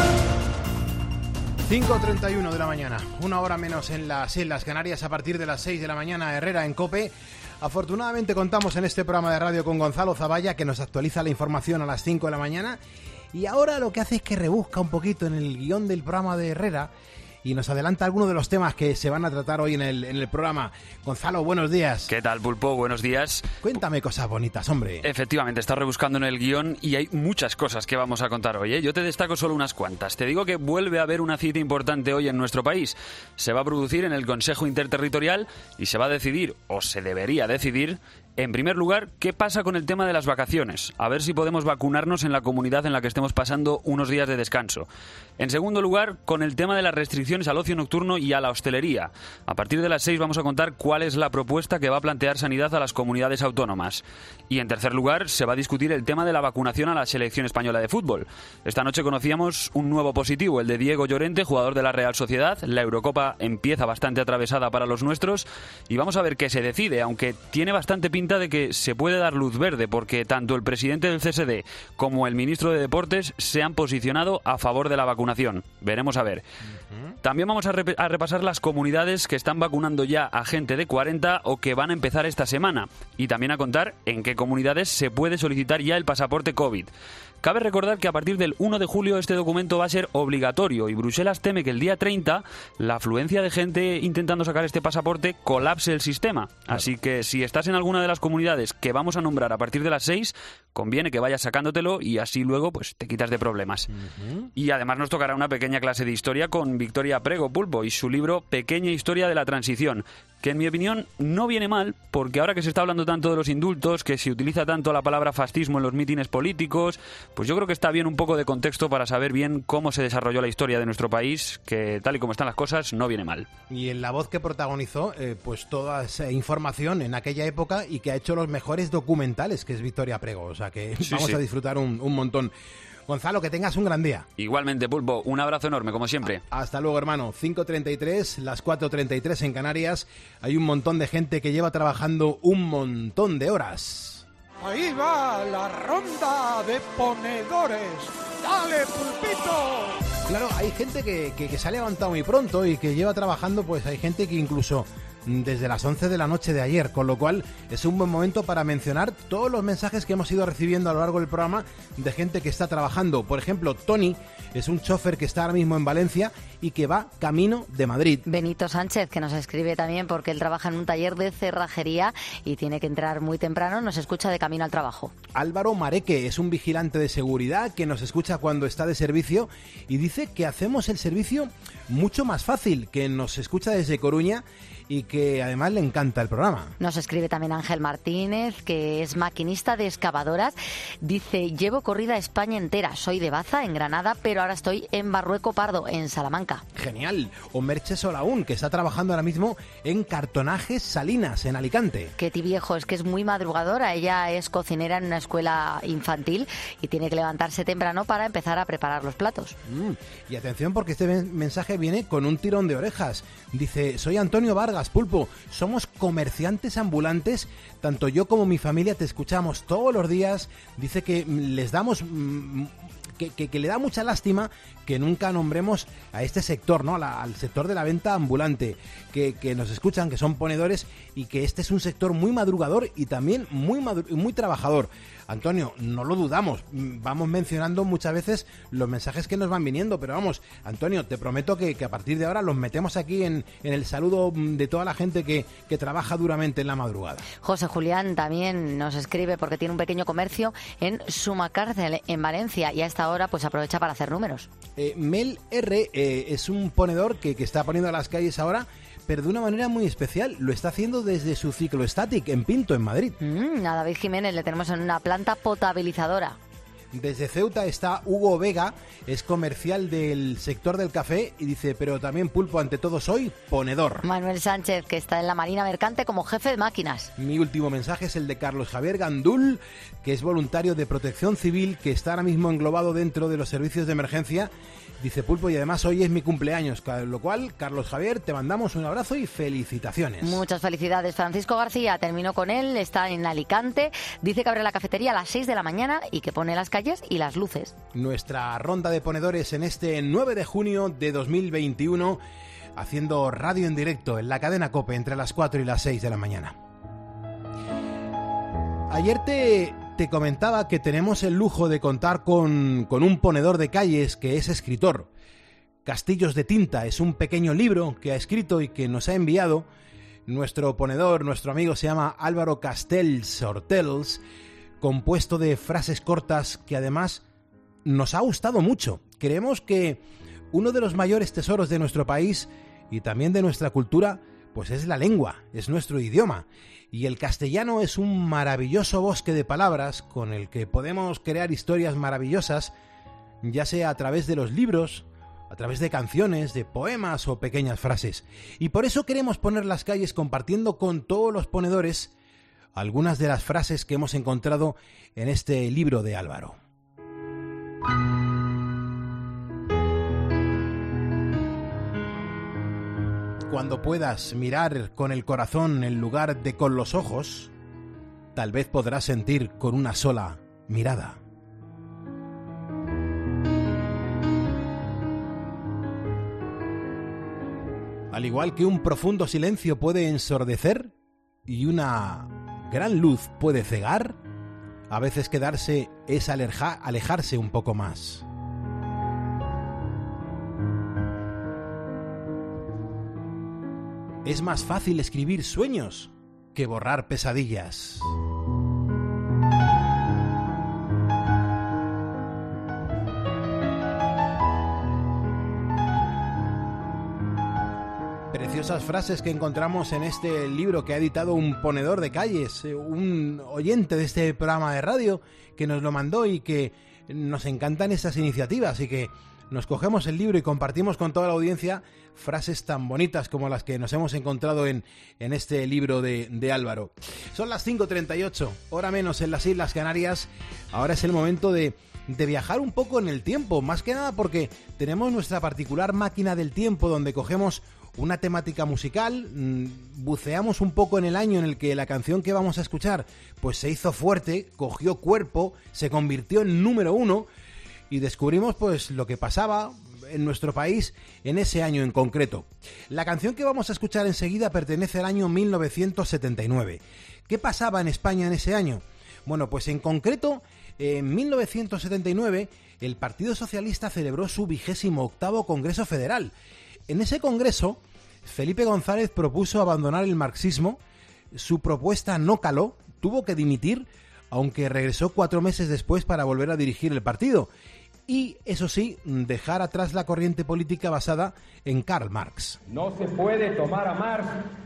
5:31 de la mañana, una hora menos en las Islas Canarias. A partir de las 6 de la mañana, Herrera en COPE. Afortunadamente contamos en este programa de radio con Gonzalo Zavalla, que nos actualiza la información a las 5 de la mañana, y ahora lo que hace es que rebusca un poquito en el guión del programa de Herrera y nos adelanta algunos de los temas que se van a tratar hoy en el programa. Gonzalo, buenos días. ¿Qué tal, Pulpo? Buenos días. Cuéntame cosas bonitas, hombre. Efectivamente, estás rebuscando en el guión y hay muchas cosas que vamos a contar hoy, ¿eh? Yo te destaco solo unas cuantas. Te digo que vuelve a haber una cita importante hoy en nuestro país. Se va a producir en el Consejo Interterritorial y se va a decidir, o se debería decidir, en primer lugar, ¿qué pasa con el tema de las vacaciones? A ver si podemos vacunarnos en la comunidad en la que estemos pasando unos días de descanso. En segundo lugar, con el tema de las restricciones al ocio nocturno y a la hostelería. A partir de las 6 vamos a contar cuál es la propuesta que va a plantear Sanidad a las comunidades autónomas. Y en tercer lugar, se va a discutir el tema de la vacunación a la selección española de fútbol. Esta noche conocíamos un nuevo positivo, el de Diego Llorente, jugador de la Real Sociedad. La Eurocopa empieza bastante atravesada para los nuestros y vamos a ver qué se decide, aunque tiene bastante pinta de que se puede dar luz verde, porque tanto el presidente del CSD como el ministro de Deportes se han posicionado a favor de la vacunación. Veremos a ver. También vamos a repasar las comunidades que están vacunando ya a gente de 40 o que van a empezar esta semana, y también a contar en qué comunidades se puede solicitar ya el pasaporte COVID. Cabe recordar que a partir del 1 de julio este documento va a ser obligatorio y Bruselas teme que el día 30 la afluencia de gente intentando sacar este pasaporte colapse el sistema. Así que si estás en alguna de las comunidades que vamos a nombrar a partir de las 6, conviene que vayas sacándotelo y así luego pues te quitas de problemas. Y además nos tocará una pequeña clase de historia con Victoria Prego, Pulpo, y su libro Pequeña Historia de la Transición, que en mi opinión no viene mal, porque ahora que se está hablando tanto de los indultos, que se utiliza tanto la palabra fascismo en los mítines políticos, pues yo creo que está bien un poco de contexto para saber bien cómo se desarrolló la historia de nuestro país, que tal y como están las cosas no viene mal. Y en la voz que protagonizó pues toda esa información en aquella época y que ha hecho los mejores documentales, que es Victoria Prego, o sea que vamos a disfrutar un montón. Gonzalo, que tengas un gran día. Igualmente, Pulpo, un abrazo enorme, como siempre. Hasta luego, hermano. 5:33, las 4:33 en Canarias. Hay un montón de gente que lleva trabajando un montón de horas. Ahí va la ronda de ponedores. ¡Dale, Pulpito! Claro, hay gente que se ha levantado muy pronto y que lleva trabajando, pues hay gente que incluso desde las 11 de la noche de ayer, con lo cual es un buen momento para mencionar todos los mensajes que hemos ido recibiendo a lo largo del programa de gente que está trabajando. Por ejemplo, Tony es un chofer que está ahora mismo en Valencia y que va camino de Madrid. Benito Sánchez, que nos escribe también porque él trabaja en un taller de cerrajería y tiene que entrar muy temprano, nos escucha de camino al trabajo. Álvaro Mareque es un vigilante de seguridad que nos escucha cuando está de servicio y dice que hacemos el servicio mucho más fácil, que nos escucha desde Coruña y que además le encanta el programa. Nos escribe también Ángel Martínez, que es maquinista de excavadoras. Dice, llevo corrida España entera. Soy de Baza, en Granada, pero ahora estoy en Barrueco Pardo, en Salamanca. Genial. O Merche Solaún, que está trabajando ahora mismo en Cartonajes Salinas, en Alicante. Ketty Viejo, es que es muy madrugadora. Ella es cocinera en una escuela infantil y tiene que levantarse temprano para empezar a preparar los platos. Y atención, porque este mensaje viene con un tirón de orejas. Dice, soy Antonio Vargas, Pulpo. Somos comerciantes ambulantes. Tanto yo como mi familia te escuchamos todos los días. Dice que les damos... Que le da mucha lástima que nunca nombremos a este sector, ¿no? Al sector de la venta ambulante, que nos escuchan, que son ponedores, y que este es un sector muy madrugador y también muy trabajador. Antonio, no lo dudamos, vamos mencionando muchas veces los mensajes que nos van viniendo, pero vamos, Antonio, te prometo que a partir de ahora los metemos aquí en el saludo de toda la gente que trabaja duramente en la madrugada. José Julián también nos escribe porque tiene un pequeño comercio en Sumacárcel, en Valencia, y a esta hora pues aprovecha para hacer números. Mel R es un ponedor que está poniendo a las calles ahora, pero de una manera muy especial. Lo está haciendo desde su ciclostatic en Pinto, en Madrid. A David Jiménez le tenemos en una planta potabilizadora. Desde Ceuta está Hugo Vega, es comercial del sector del café y dice, pero también, Pulpo, ante todo soy ponedor. Manuel Sánchez, que está en la Marina Mercante como jefe de máquinas. Mi último mensaje es el de Carlos Javier Gandul, que es voluntario de Protección Civil, que está ahora mismo englobado dentro de los servicios de emergencia. Dice, Pulpo, y además hoy es mi cumpleaños, con lo cual, Carlos Javier, te mandamos un abrazo y felicitaciones. Muchas felicidades. Francisco García, terminó con él, está en Alicante, dice que abre la cafetería a las 6 de la mañana y que pone las calles y las luces. Nuestra ronda de ponedores en este 9 de junio de 2021, haciendo radio en directo en la cadena COPE entre las 4 y las 6 de la mañana. Ayer te comentaba que tenemos el lujo de contar con un ponedor de calles que es escritor. Castillos de tinta es un pequeño libro que ha escrito y que nos ha enviado. Nuestro ponedor, nuestro amigo, se llama Álvaro Castells Hortels, compuesto de frases cortas que además nos ha gustado mucho. Creemos que uno de los mayores tesoros de nuestro país y también de nuestra cultura, pues es la lengua, es nuestro idioma. Y el castellano es un maravilloso bosque de palabras con el que podemos crear historias maravillosas, ya sea a través de los libros, a través de canciones, de poemas o pequeñas frases. Y por eso queremos poner las calles compartiendo con todos los ponedores algunas de las frases que hemos encontrado en este libro de Álvaro. Cuando puedas mirar con el corazón en lugar de con los ojos, tal vez podrás sentir con una sola mirada. Al igual que un profundo silencio puede ensordecer y una gran luz puede cegar, a veces quedarse es alejarse un poco más. Es más fácil escribir sueños que borrar pesadillas. Preciosas frases que encontramos en este libro que ha editado un ponedor de calles, un oyente de este programa de radio que nos lo mandó y que nos encantan estas iniciativas y que nos cogemos el libro y compartimos con toda la audiencia frases tan bonitas como las que nos hemos encontrado en este libro de Álvaro. Son las 5:38, hora menos en las Islas Canarias. Ahora es el momento de viajar un poco en el tiempo, más que nada porque tenemos nuestra particular máquina del tiempo donde cogemos una temática musical, buceamos un poco en el año en el que la canción que vamos a escuchar pues se hizo fuerte, cogió cuerpo, se convirtió en número 1 y descubrimos pues lo que pasaba en nuestro país en ese año en concreto. La canción que vamos a escuchar enseguida pertenece al año 1979. ¿Qué pasaba en España en ese año? Bueno, pues en concreto, en 1979 el Partido Socialista celebró su 28º Congreso Federal. En ese congreso, Felipe González propuso abandonar el marxismo, su propuesta no caló, tuvo que dimitir, aunque regresó 4 meses después para volver a dirigir el partido. Y, eso sí, dejar atrás la corriente política basada en Karl Marx. No se puede tomar a Marx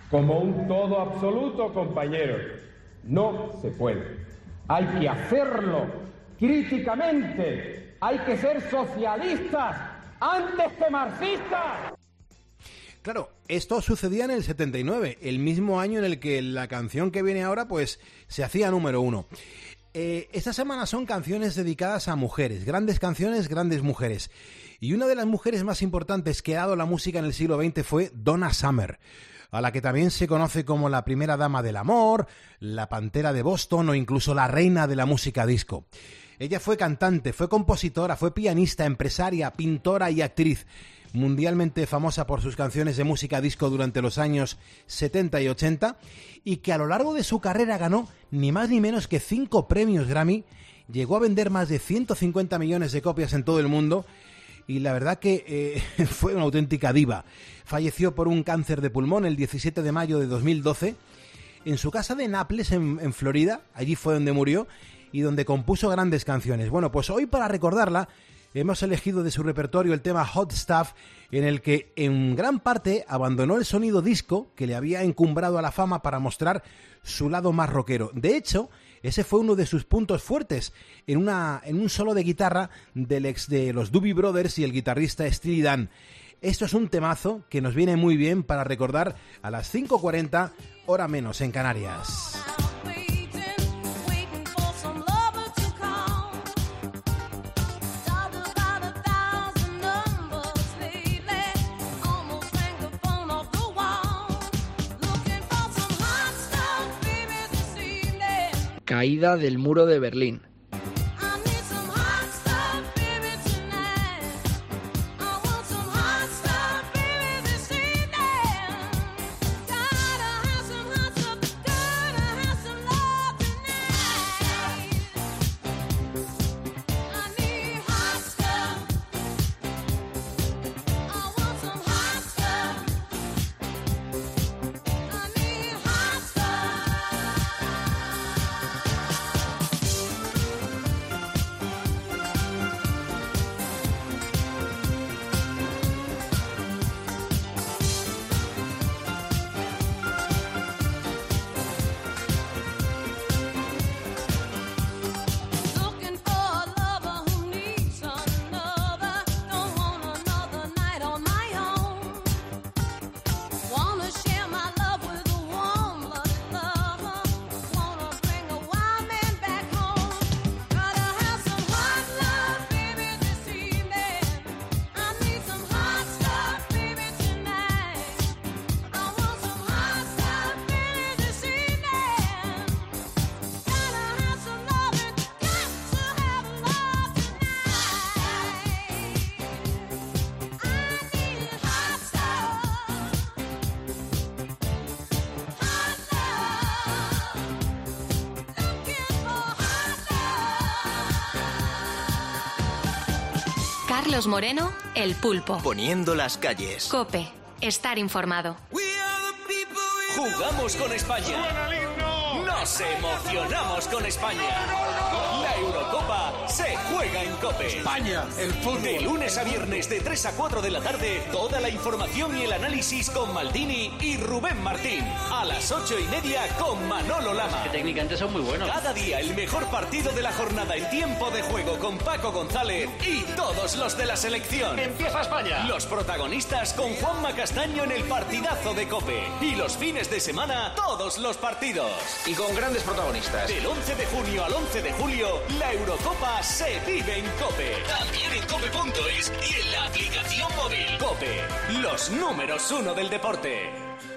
como un todo absoluto, compañeros. No se puede. Hay que hacerlo críticamente. Hay que ser socialistas antes que marxistas. Claro, esto sucedía en el 79, el mismo año en el que la canción que viene ahora pues se hacía número 1. Esta semana son canciones dedicadas a mujeres, grandes canciones, grandes mujeres. Y una de las mujeres más importantes que ha dado la música en el siglo XX fue Donna Summer, a la que también se conoce como la primera dama del amor, la pantera de Boston o incluso la reina de la música disco. Ella fue cantante, fue compositora, fue pianista, empresaria, pintora y actriz, mundialmente famosa por sus canciones de música disco durante los años 70 y 80, y que a lo largo de su carrera ganó ni más ni menos que 5 premios Grammy, llegó a vender más de 150 millones de copias en todo el mundo, y la verdad que fue una auténtica diva. Falleció por un cáncer de pulmón el 17 de mayo de 2012, en su casa de Naples, en Florida. Allí fue donde murió y donde compuso grandes canciones. Bueno, pues hoy, para recordarla, hemos elegido de su repertorio el tema Hot Stuff, en el que en gran parte abandonó el sonido disco que le había encumbrado a la fama para mostrar su lado más rockero. De hecho, ese fue uno de sus puntos fuertes, en un solo de guitarra del ex de los Doobie Brothers y el guitarrista Steely Dan. Esto es un temazo que nos viene muy bien para recordar a las 5:40, hora menos en Canarias. Caída del muro de Berlín. Carlos Moreno, El Pulpo. Poniendo las calles. COPE. Estar informado. Jugamos con España. Nos emocionamos con España. La Eurocopa se juega en COPE. España, el fútbol. De lunes a viernes de 3 a 4 de la tarde, toda la información y el análisis con Maldini y Rubén Martín. A las 8:30 con Manolo Lama. Que técnicamente son muy buenos. Cada día el mejor partido de la jornada en tiempo de juego con Paco González y todos los de la selección. ¡Empieza España! Los protagonistas con Juanma Castaño en el partidazo de COPE. Y los fines de semana, todos los partidos. Y con grandes protagonistas. Del 11 de junio al 11 de julio, la Eurocopa se vive en COPE. También en cope.es y en la aplicación móvil. COPE, los números 1 del deporte.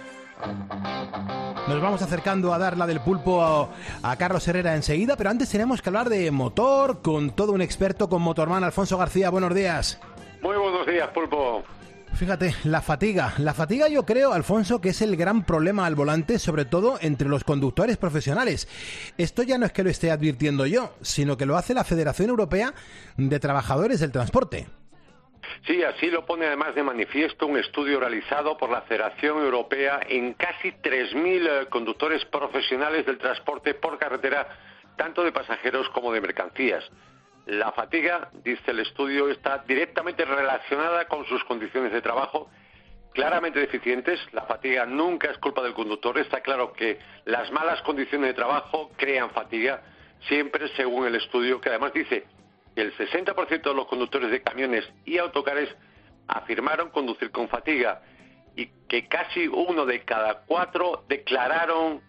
Nos vamos acercando a dar la del pulpo a Carlos Herrera enseguida, pero antes tenemos que hablar de motor con todo un experto, con Motorman. Alfonso García, buenos días. Muy buenos días, pulpo. Fíjate, la fatiga yo creo, Alfonso, que es el gran problema al volante, sobre todo entre los conductores profesionales. Esto ya no es que lo esté advirtiendo yo, sino que lo hace la Federación Europea de Trabajadores del Transporte. Sí, así lo pone además de manifiesto un estudio realizado por la Federación Europea en casi 3.000 conductores profesionales del transporte por carretera, tanto de pasajeros como de mercancías. La fatiga, dice el estudio, está directamente relacionada con sus condiciones de trabajo, claramente deficientes. La fatiga nunca es culpa del conductor. Está claro que las malas condiciones de trabajo crean fatiga, siempre según el estudio, que además dice que el 60% de los conductores de camiones y autocares afirmaron conducir con fatiga y que casi 1 de cada 4 declararon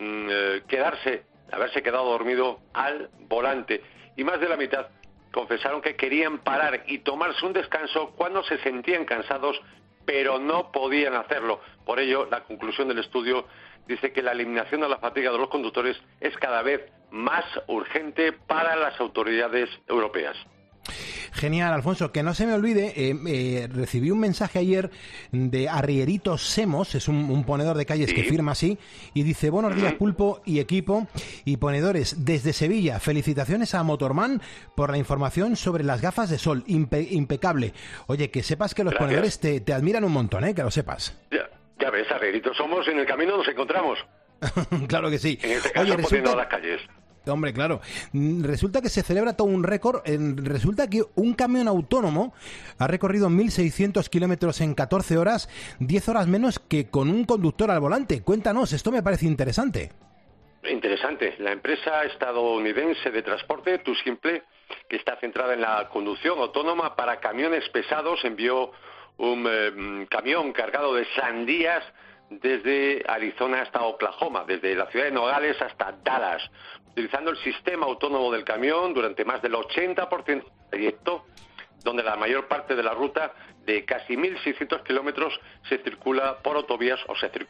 haberse quedado dormido al volante, y más de la mitad confesaron que querían parar y tomarse un descanso cuando se sentían cansados, pero no podían hacerlo. Por ello, la conclusión del estudio dice que la eliminación de la fatiga de los conductores es cada vez más urgente para las autoridades europeas. Genial, Alfonso. Que no se me olvide, recibí un mensaje ayer de Arrieritos Semos, es un ponedor de calles que firma así, y dice: buenos días, Pulpo y equipo y ponedores desde Sevilla. Felicitaciones a Motorman por la información sobre las gafas de sol. Impecable. Oye, que sepas que los ponedores te admiran un montón, que lo sepas. Ya ves, Arrieritos somos, en el camino nos encontramos. Claro que sí. En este caso, poniendo las calles. Hombre, claro. Resulta que se celebra todo un récord. Resulta que un camión autónomo ha recorrido 1.600 kilómetros en 14 horas, 10 horas menos que con un conductor al volante. Cuéntanos, esto me parece interesante. Interesante. La empresa estadounidense de transporte, TuSimple, que está centrada en la conducción autónoma para camiones pesados, envió un camión cargado de sandías desde Arizona hasta Oklahoma, desde la ciudad de Nogales hasta Dallas, utilizando el sistema autónomo del camión durante más del 80% del trayecto, donde la mayor parte de la ruta de casi 1.600 kilómetros se circulaba por autovías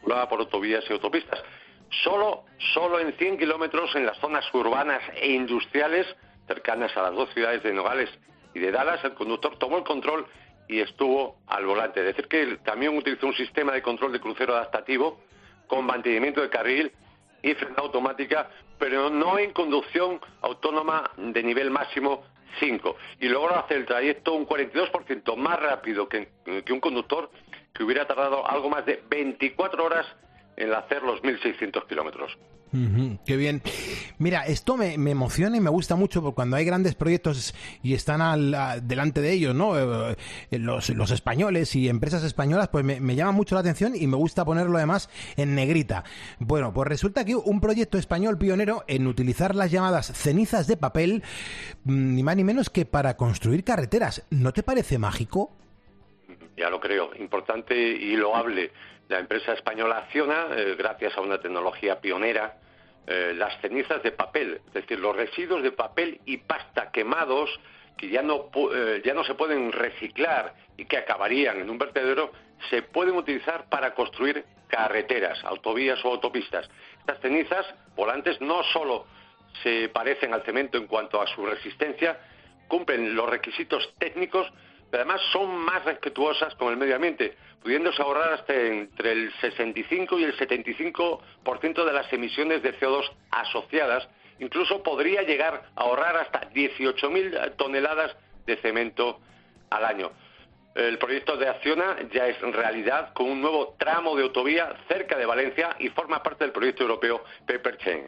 y autopistas. Solo en 100 kilómetros en las zonas urbanas e industriales cercanas a las dos ciudades de Nogales y de Dallas, el conductor tomó el control y estuvo al volante. Es decir, que el camión utilizó un sistema de control de crucero adaptativo con mantenimiento de carril y frenada automática, pero no en conducción autónoma de nivel máximo 5. Y logró hacer el trayecto un 42% más rápido que un conductor que hubiera tardado algo más de 24 horas en hacer los 1.600 kilómetros. Qué bien. Mira, esto me emociona y me gusta mucho porque cuando hay grandes proyectos y están delante de ellos, ¿no? Los españoles y empresas españolas, pues me llama mucho la atención y me gusta ponerlo además en negrita. Bueno, pues resulta que un proyecto español pionero en utilizar las llamadas cenizas de papel, ni más ni menos que para construir carreteras. ¿No te parece mágico? Ya lo creo. Importante y loable. La empresa española Acciona, gracias a una tecnología pionera, las cenizas de papel, es decir, los residuos de papel y pasta quemados que ya no se pueden reciclar y que acabarían en un vertedero, se pueden utilizar para construir carreteras, autovías o autopistas. Estas cenizas volantes no solo se parecen al cemento en cuanto a su resistencia, cumplen los requisitos técnicos, pero además son más respetuosas con el medio ambiente, pudiéndose ahorrar hasta entre el 65 y el 75% de las emisiones de CO2 asociadas. Incluso podría llegar a ahorrar hasta 18.000 toneladas de cemento al año. El proyecto de Acciona ya es realidad con un nuevo tramo de autovía cerca de Valencia y forma parte del proyecto europeo Paper Chain.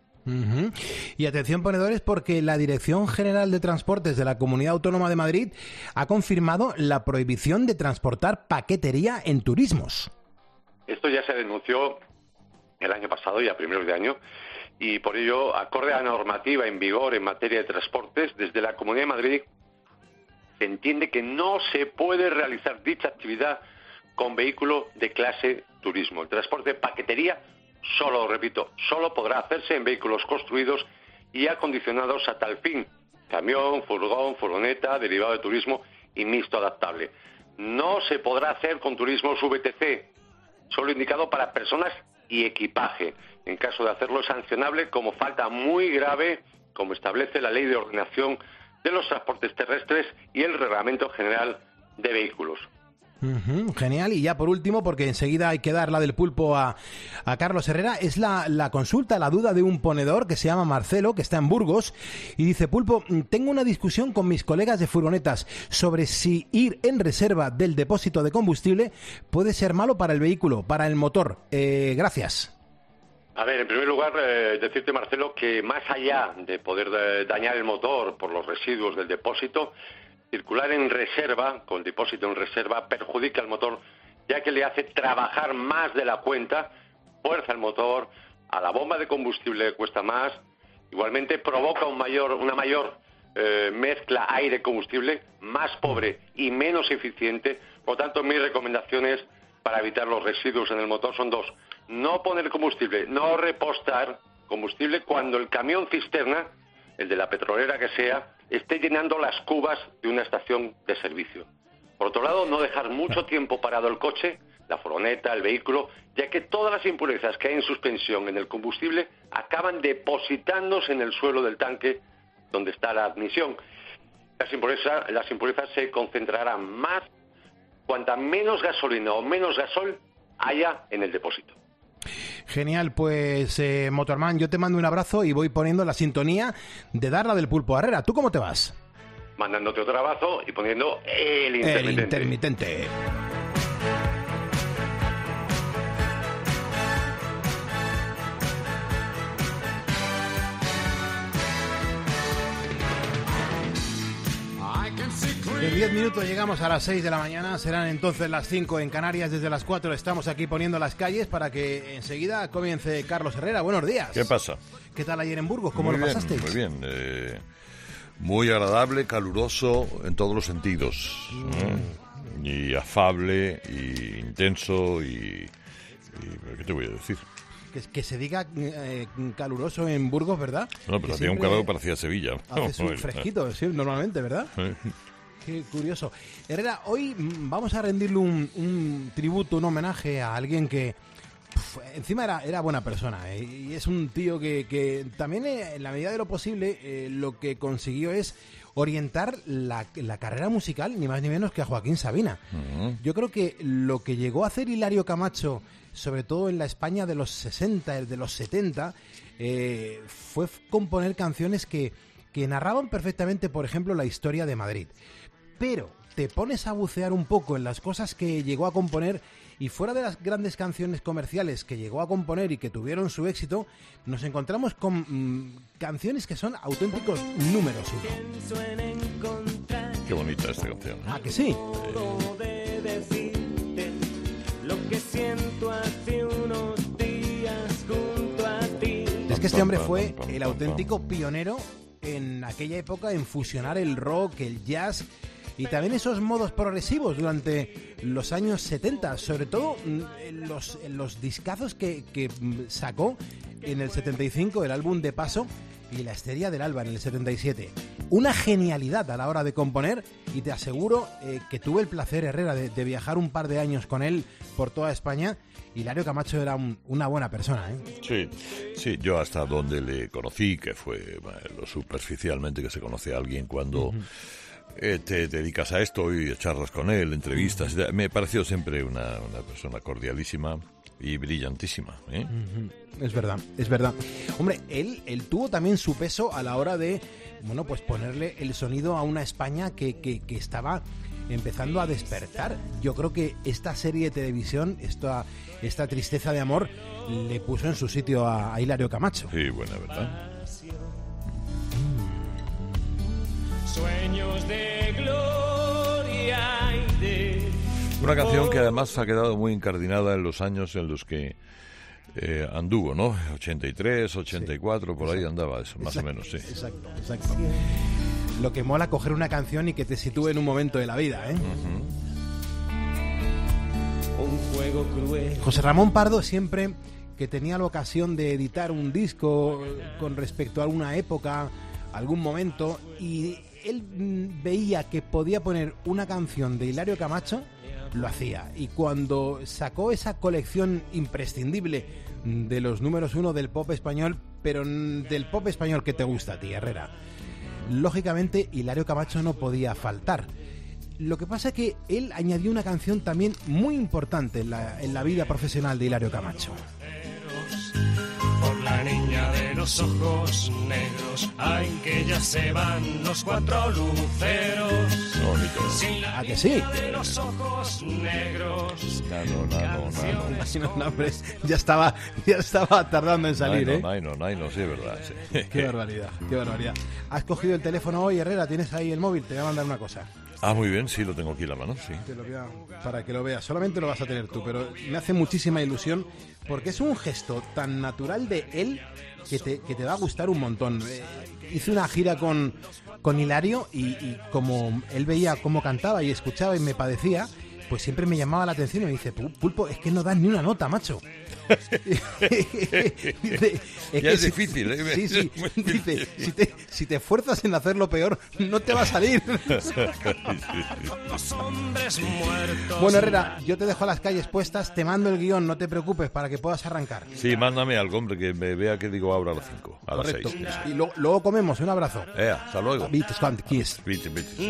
Y atención, ponedores, porque la Dirección General de Transportes de la Comunidad Autónoma de Madrid ha confirmado la prohibición de transportar paquetería en turismos. Esto ya se denunció el año pasado y a primeros de año, y por ello, acorde a la normativa en vigor en materia de transportes, desde la Comunidad de Madrid se entiende que no se puede realizar dicha actividad con vehículo de clase turismo. El transporte de paquetería solo podrá hacerse en vehículos construidos y acondicionados a tal fin: camión, furgón, furgoneta, derivado de turismo y mixto adaptable. No se podrá hacer con turismos VTC, solo indicado para personas y equipaje. En caso de hacerlo es sancionable como falta muy grave, como establece la Ley de Ordenación de los Transportes Terrestres y el Reglamento General de Vehículos. Genial. Y ya por último, porque enseguida hay que dar la del pulpo a Carlos Herrera, es la consulta, la duda de un ponedor que se llama Marcelo, que está en Burgos, y dice: Pulpo, tengo una discusión con mis colegas de furgonetas sobre si ir en reserva del depósito de combustible puede ser malo para el vehículo, para el motor. Gracias. A ver, en primer lugar, decirte, Marcelo, que más allá de poder dañar el motor por los residuos del depósito, circular en reserva, con depósito en reserva, perjudica al motor, ya que le hace trabajar más de la cuenta, fuerza el motor, a la bomba de combustible le cuesta más, igualmente provoca una mayor mezcla aire-combustible, más pobre y menos eficiente. Por tanto, mis recomendaciones para evitar los residuos en el motor son dos: no poner combustible, no repostar combustible cuando el camión cisterna, el de la petrolera que sea, esté llenando las cubas de una estación de servicio. Por otro lado, no dejar mucho tiempo parado el coche, la furgoneta, el vehículo, ya que todas las impurezas que hay en suspensión en el combustible acaban depositándose en el suelo del tanque donde está la admisión. Las impurezas se concentrarán más cuanta menos gasolina o menos gasol haya en el depósito. Genial, pues Motorman, yo te mando un abrazo y voy poniendo la sintonía de Darla del Pulpo Herrera. ¿Tú cómo te vas? Mandándote otro abrazo y poniendo el intermitente. El intermitente. En 10 minutos llegamos a las 6 de la mañana, serán entonces las 5 en Canarias. Desde las 4 estamos aquí poniendo las calles para que enseguida comience Carlos Herrera. Buenos días. ¿Qué pasa? ¿Qué tal ayer en Burgos? ¿Cómo lo pasasteis? Muy bien, muy agradable, caluroso en todos los sentidos. Y afable, y intenso, y ¿qué te voy a decir? Que se diga caluroso en Burgos, ¿verdad? No, pero hacía un calor que parecía Sevilla. Hace un fresquito, sí, normalmente, ¿verdad? Qué curioso. Herrera, hoy vamos a rendirle un tributo, un homenaje a alguien que encima era buena persona, y es un tío que también en la medida de lo posible lo que consiguió es orientar la carrera musical ni más ni menos que a Joaquín Sabina. Yo creo que lo que llegó a hacer Hilario Camacho, sobre todo en la España de los 60, de los 70, fue componer canciones que narraban perfectamente, por ejemplo, la historia de Madrid. Pero te pones a bucear un poco en las cosas que llegó a componer, y fuera de las grandes canciones comerciales que llegó a componer y que tuvieron su éxito, nos encontramos con canciones que son auténticos números uno. Qué bonita esta canción. ¿Ah, que sí? Es que este hombre fue el auténtico pionero en aquella época en fusionar el rock, el jazz y también esos modos progresivos durante los años 70, sobre todo en los discazos que sacó en el 75, el álbum de Paso y La Estrella del Alba en el 77. Una genialidad a la hora de componer, y te aseguro que tuve el placer, Herrera, de viajar un par de años con él por toda España. Hilario Camacho era una buena persona, ¿eh? Sí, yo hasta donde le conocí, que fue lo superficialmente que se conoce a alguien cuando te dedicas a esto y charlas con él, entrevistas, me pareció siempre una persona cordialísima y brillantísima, ¿eh? Es verdad. Hombre, él tuvo también su peso a la hora de, pues ponerle el sonido a una España que estaba empezando a despertar. Yo creo que esta serie de televisión, esta tristeza de amor, le puso en su sitio a Hilario Camacho. Sí, buena verdad. Sueños de gloria y de... Una canción que además ha quedado muy incardinada en los años en los que anduvo, ¿no? 83, 84, por ahí andaba eso, más o menos, sí. Exacto. Lo que mola coger una canción y que te sitúe en un momento de la vida, ¿eh? Un juego cruel. José Ramón Pardo, siempre que tenía la ocasión de editar un disco con respecto a alguna época, algún momento, y él veía que podía poner una canción de Hilario Camacho, lo hacía. Y cuando sacó esa colección imprescindible de los números uno del pop español, pero del pop español que te gusta a ti, Herrera, lógicamente Hilario Camacho no podía faltar. Lo que pasa es que él añadió una canción también muy importante en la vida profesional de Hilario Camacho. Por la niña de los ojos negros, ay, que ya se van los 4 luceros. ¿A que sí? De los ojos negros. No, ya estaba tardando en salir, no, sí, es verdad. Sí. Qué barbaridad. ¿Has cogido el teléfono hoy, Herrera? ¿Tienes ahí el móvil? Te voy a mandar una cosa. Ah, muy bien, sí, lo tengo aquí en la mano, sí. Te lo voy para que lo veas, solamente lo vas a tener tú, pero me hace muchísima ilusión porque es un gesto tan natural de él que te va a gustar un montón. Hice una gira con Hilario y como él veía cómo cantaba y escuchaba y me padecía, pues siempre me llamaba la atención y me dice, Pulpo, es que no das ni una nota, macho. Dice, es difícil, ¿eh? Sí, sí. Dice, si te esfuerzas en hacerlo peor, no te va a salir. Bueno, Herrera, yo te dejo las calles puestas, te mando el guión, no te preocupes, para que puedas arrancar. Sí, mándame algo, hombre, que me vea que digo ahora a las 5, a las 6. Y luego comemos, un abrazo. Hasta luego. Bitte, kiss. Bitte.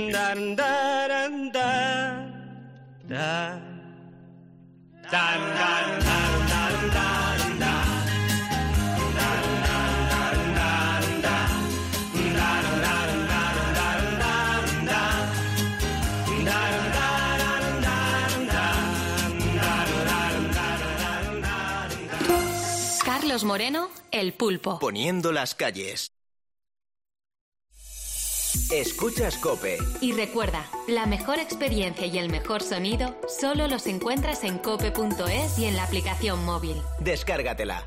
Carlos Moreno, El Pulpo. Poniendo las calles. Escuchas COPE. Y recuerda, la mejor experiencia y el mejor sonido solo los encuentras en cope.es y en la aplicación móvil. Descárgatela.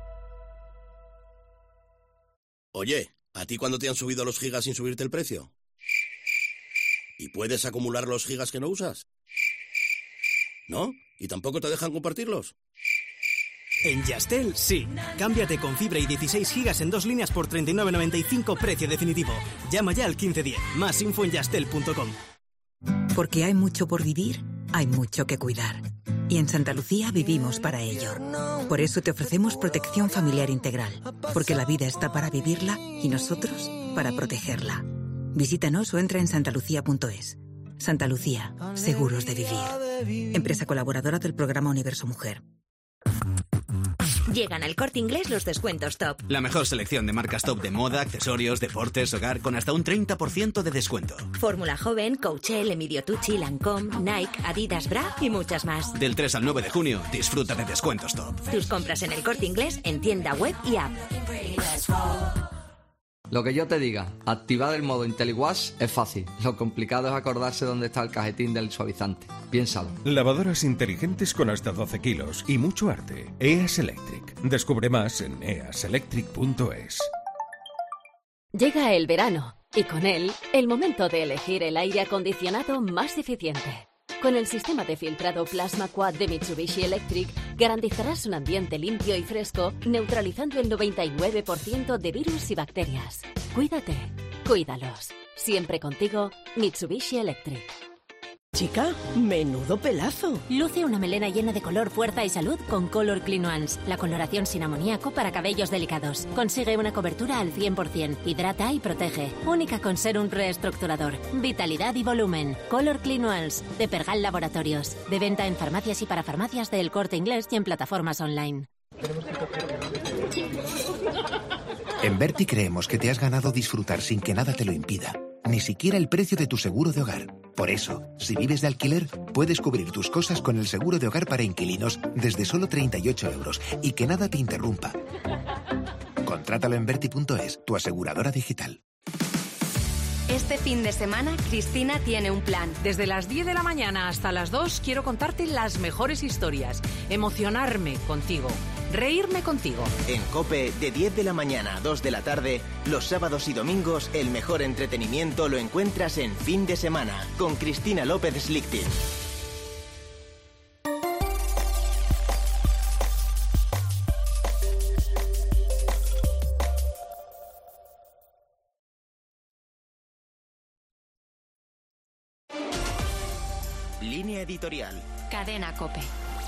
Oye, ¿a ti cuándo te han subido los gigas sin subirte el precio? ¿Y puedes acumular los gigas que no usas? ¿No? ¿Y tampoco te dejan compartirlos? En Yastel, sí. Cámbiate con fibra y 16 gigas en 2 líneas por 39,95 precio definitivo. Llama ya al 1510. Más info en yastel.com. Porque hay mucho por vivir, hay mucho que cuidar. Y en Santa Lucía vivimos para ello. Por eso te ofrecemos protección familiar integral. Porque la vida está para vivirla y nosotros para protegerla. Visítanos o entra en santalucía.es. Santa Lucía, seguros de vivir. Empresa colaboradora del programa Universo Mujer. Llegan al Corte Inglés los descuentos top. La mejor selección de marcas top de moda, accesorios, deportes, hogar, con hasta un 30% de descuento. Fórmula Joven, Coachel, Emilio Tucci, Lancôme, Nike, Adidas, Bra y muchas más. Del 3 al 9 de junio, disfruta de descuentos top. Tus compras en el Corte Inglés en tienda web y app. Lo que yo te diga, activar el modo IntelliWash es fácil. Lo complicado es acordarse dónde está el cajetín del suavizante. Piénsalo. Lavadoras inteligentes con hasta 12 kilos y mucho arte. EAS Electric. Descubre más en easelectric.es. Llega el verano y con él el momento de elegir el aire acondicionado más eficiente. Con el sistema de filtrado Plasma Quad de Mitsubishi Electric garantizarás un ambiente limpio y fresco, neutralizando el 99% de virus y bacterias. Cuídate, cuídalos. Siempre contigo, Mitsubishi Electric. Chica, menudo pelazo. Luce una melena llena de color, fuerza y salud con Color Clean Ones, la coloración sin amoníaco para cabellos delicados. Consigue una cobertura al 100%, hidrata y protege. Única con serum reestructurador, vitalidad y volumen. Color Clean Ones, de Pergal Laboratorios. De venta en farmacias y para farmacias de El Corte Inglés y en plataformas online. En Berti creemos que te has ganado disfrutar sin que nada te lo impida. Ni siquiera el precio de tu seguro de hogar. Por eso, si vives de alquiler, puedes cubrir tus cosas con el seguro de hogar para inquilinos desde solo 38 € y que nada te interrumpa. Contrátalo en Berti.es, tu aseguradora digital. Este fin de semana, Cristina tiene un plan. Desde las 10 de la mañana hasta las 2 quiero contarte las mejores historias, emocionarme contigo, reírme contigo. En COPE, de 10 de la mañana a 2 de la tarde, los sábados y domingos, el mejor entretenimiento lo encuentras en Fin de Semana, con Cristina López Slichting. Línea editorial. Cadena COPE.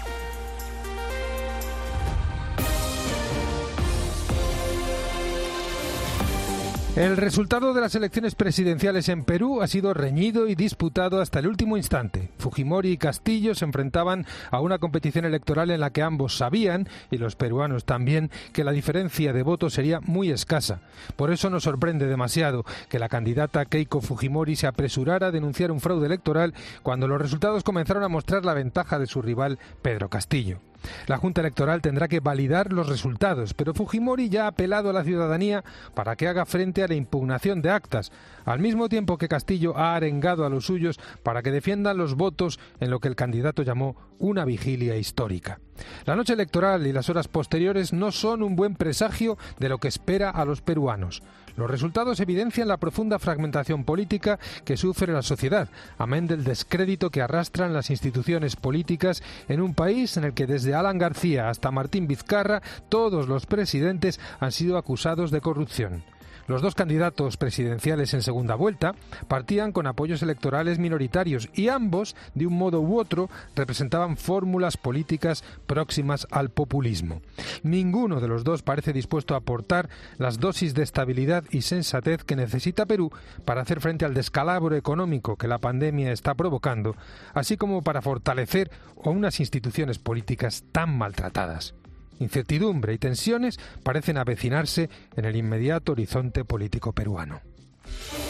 El resultado de las elecciones presidenciales en Perú ha sido reñido y disputado hasta el último instante. Fujimori y Castillo se enfrentaban a una competición electoral en la que ambos sabían, y los peruanos también, que la diferencia de votos sería muy escasa. Por eso nos sorprende demasiado que la candidata Keiko Fujimori se apresurara a denunciar un fraude electoral cuando los resultados comenzaron a mostrar la ventaja de su rival Pedro Castillo. La Junta Electoral tendrá que validar los resultados, pero Fujimori ya ha apelado a la ciudadanía para que haga frente a la impugnación de actas, al mismo tiempo que Castillo ha arengado a los suyos para que defiendan los votos en lo que el candidato llamó una vigilia histórica. La noche electoral y las horas posteriores no son un buen presagio de lo que espera a los peruanos. Los resultados evidencian la profunda fragmentación política que sufre la sociedad, amén del descrédito que arrastran las instituciones políticas en un país en el que desde Alan García hasta Martín Vizcarra todos los presidentes han sido acusados de corrupción. Los dos candidatos presidenciales en segunda vuelta partían con apoyos electorales minoritarios y ambos, de un modo u otro, representaban fórmulas políticas próximas al populismo. Ninguno de los dos parece dispuesto a aportar las dosis de estabilidad y sensatez que necesita Perú para hacer frente al descalabro económico que la pandemia está provocando, así como para fortalecer a unas instituciones políticas tan maltratadas. Incertidumbre y tensiones parecen avecinarse en el inmediato horizonte político peruano.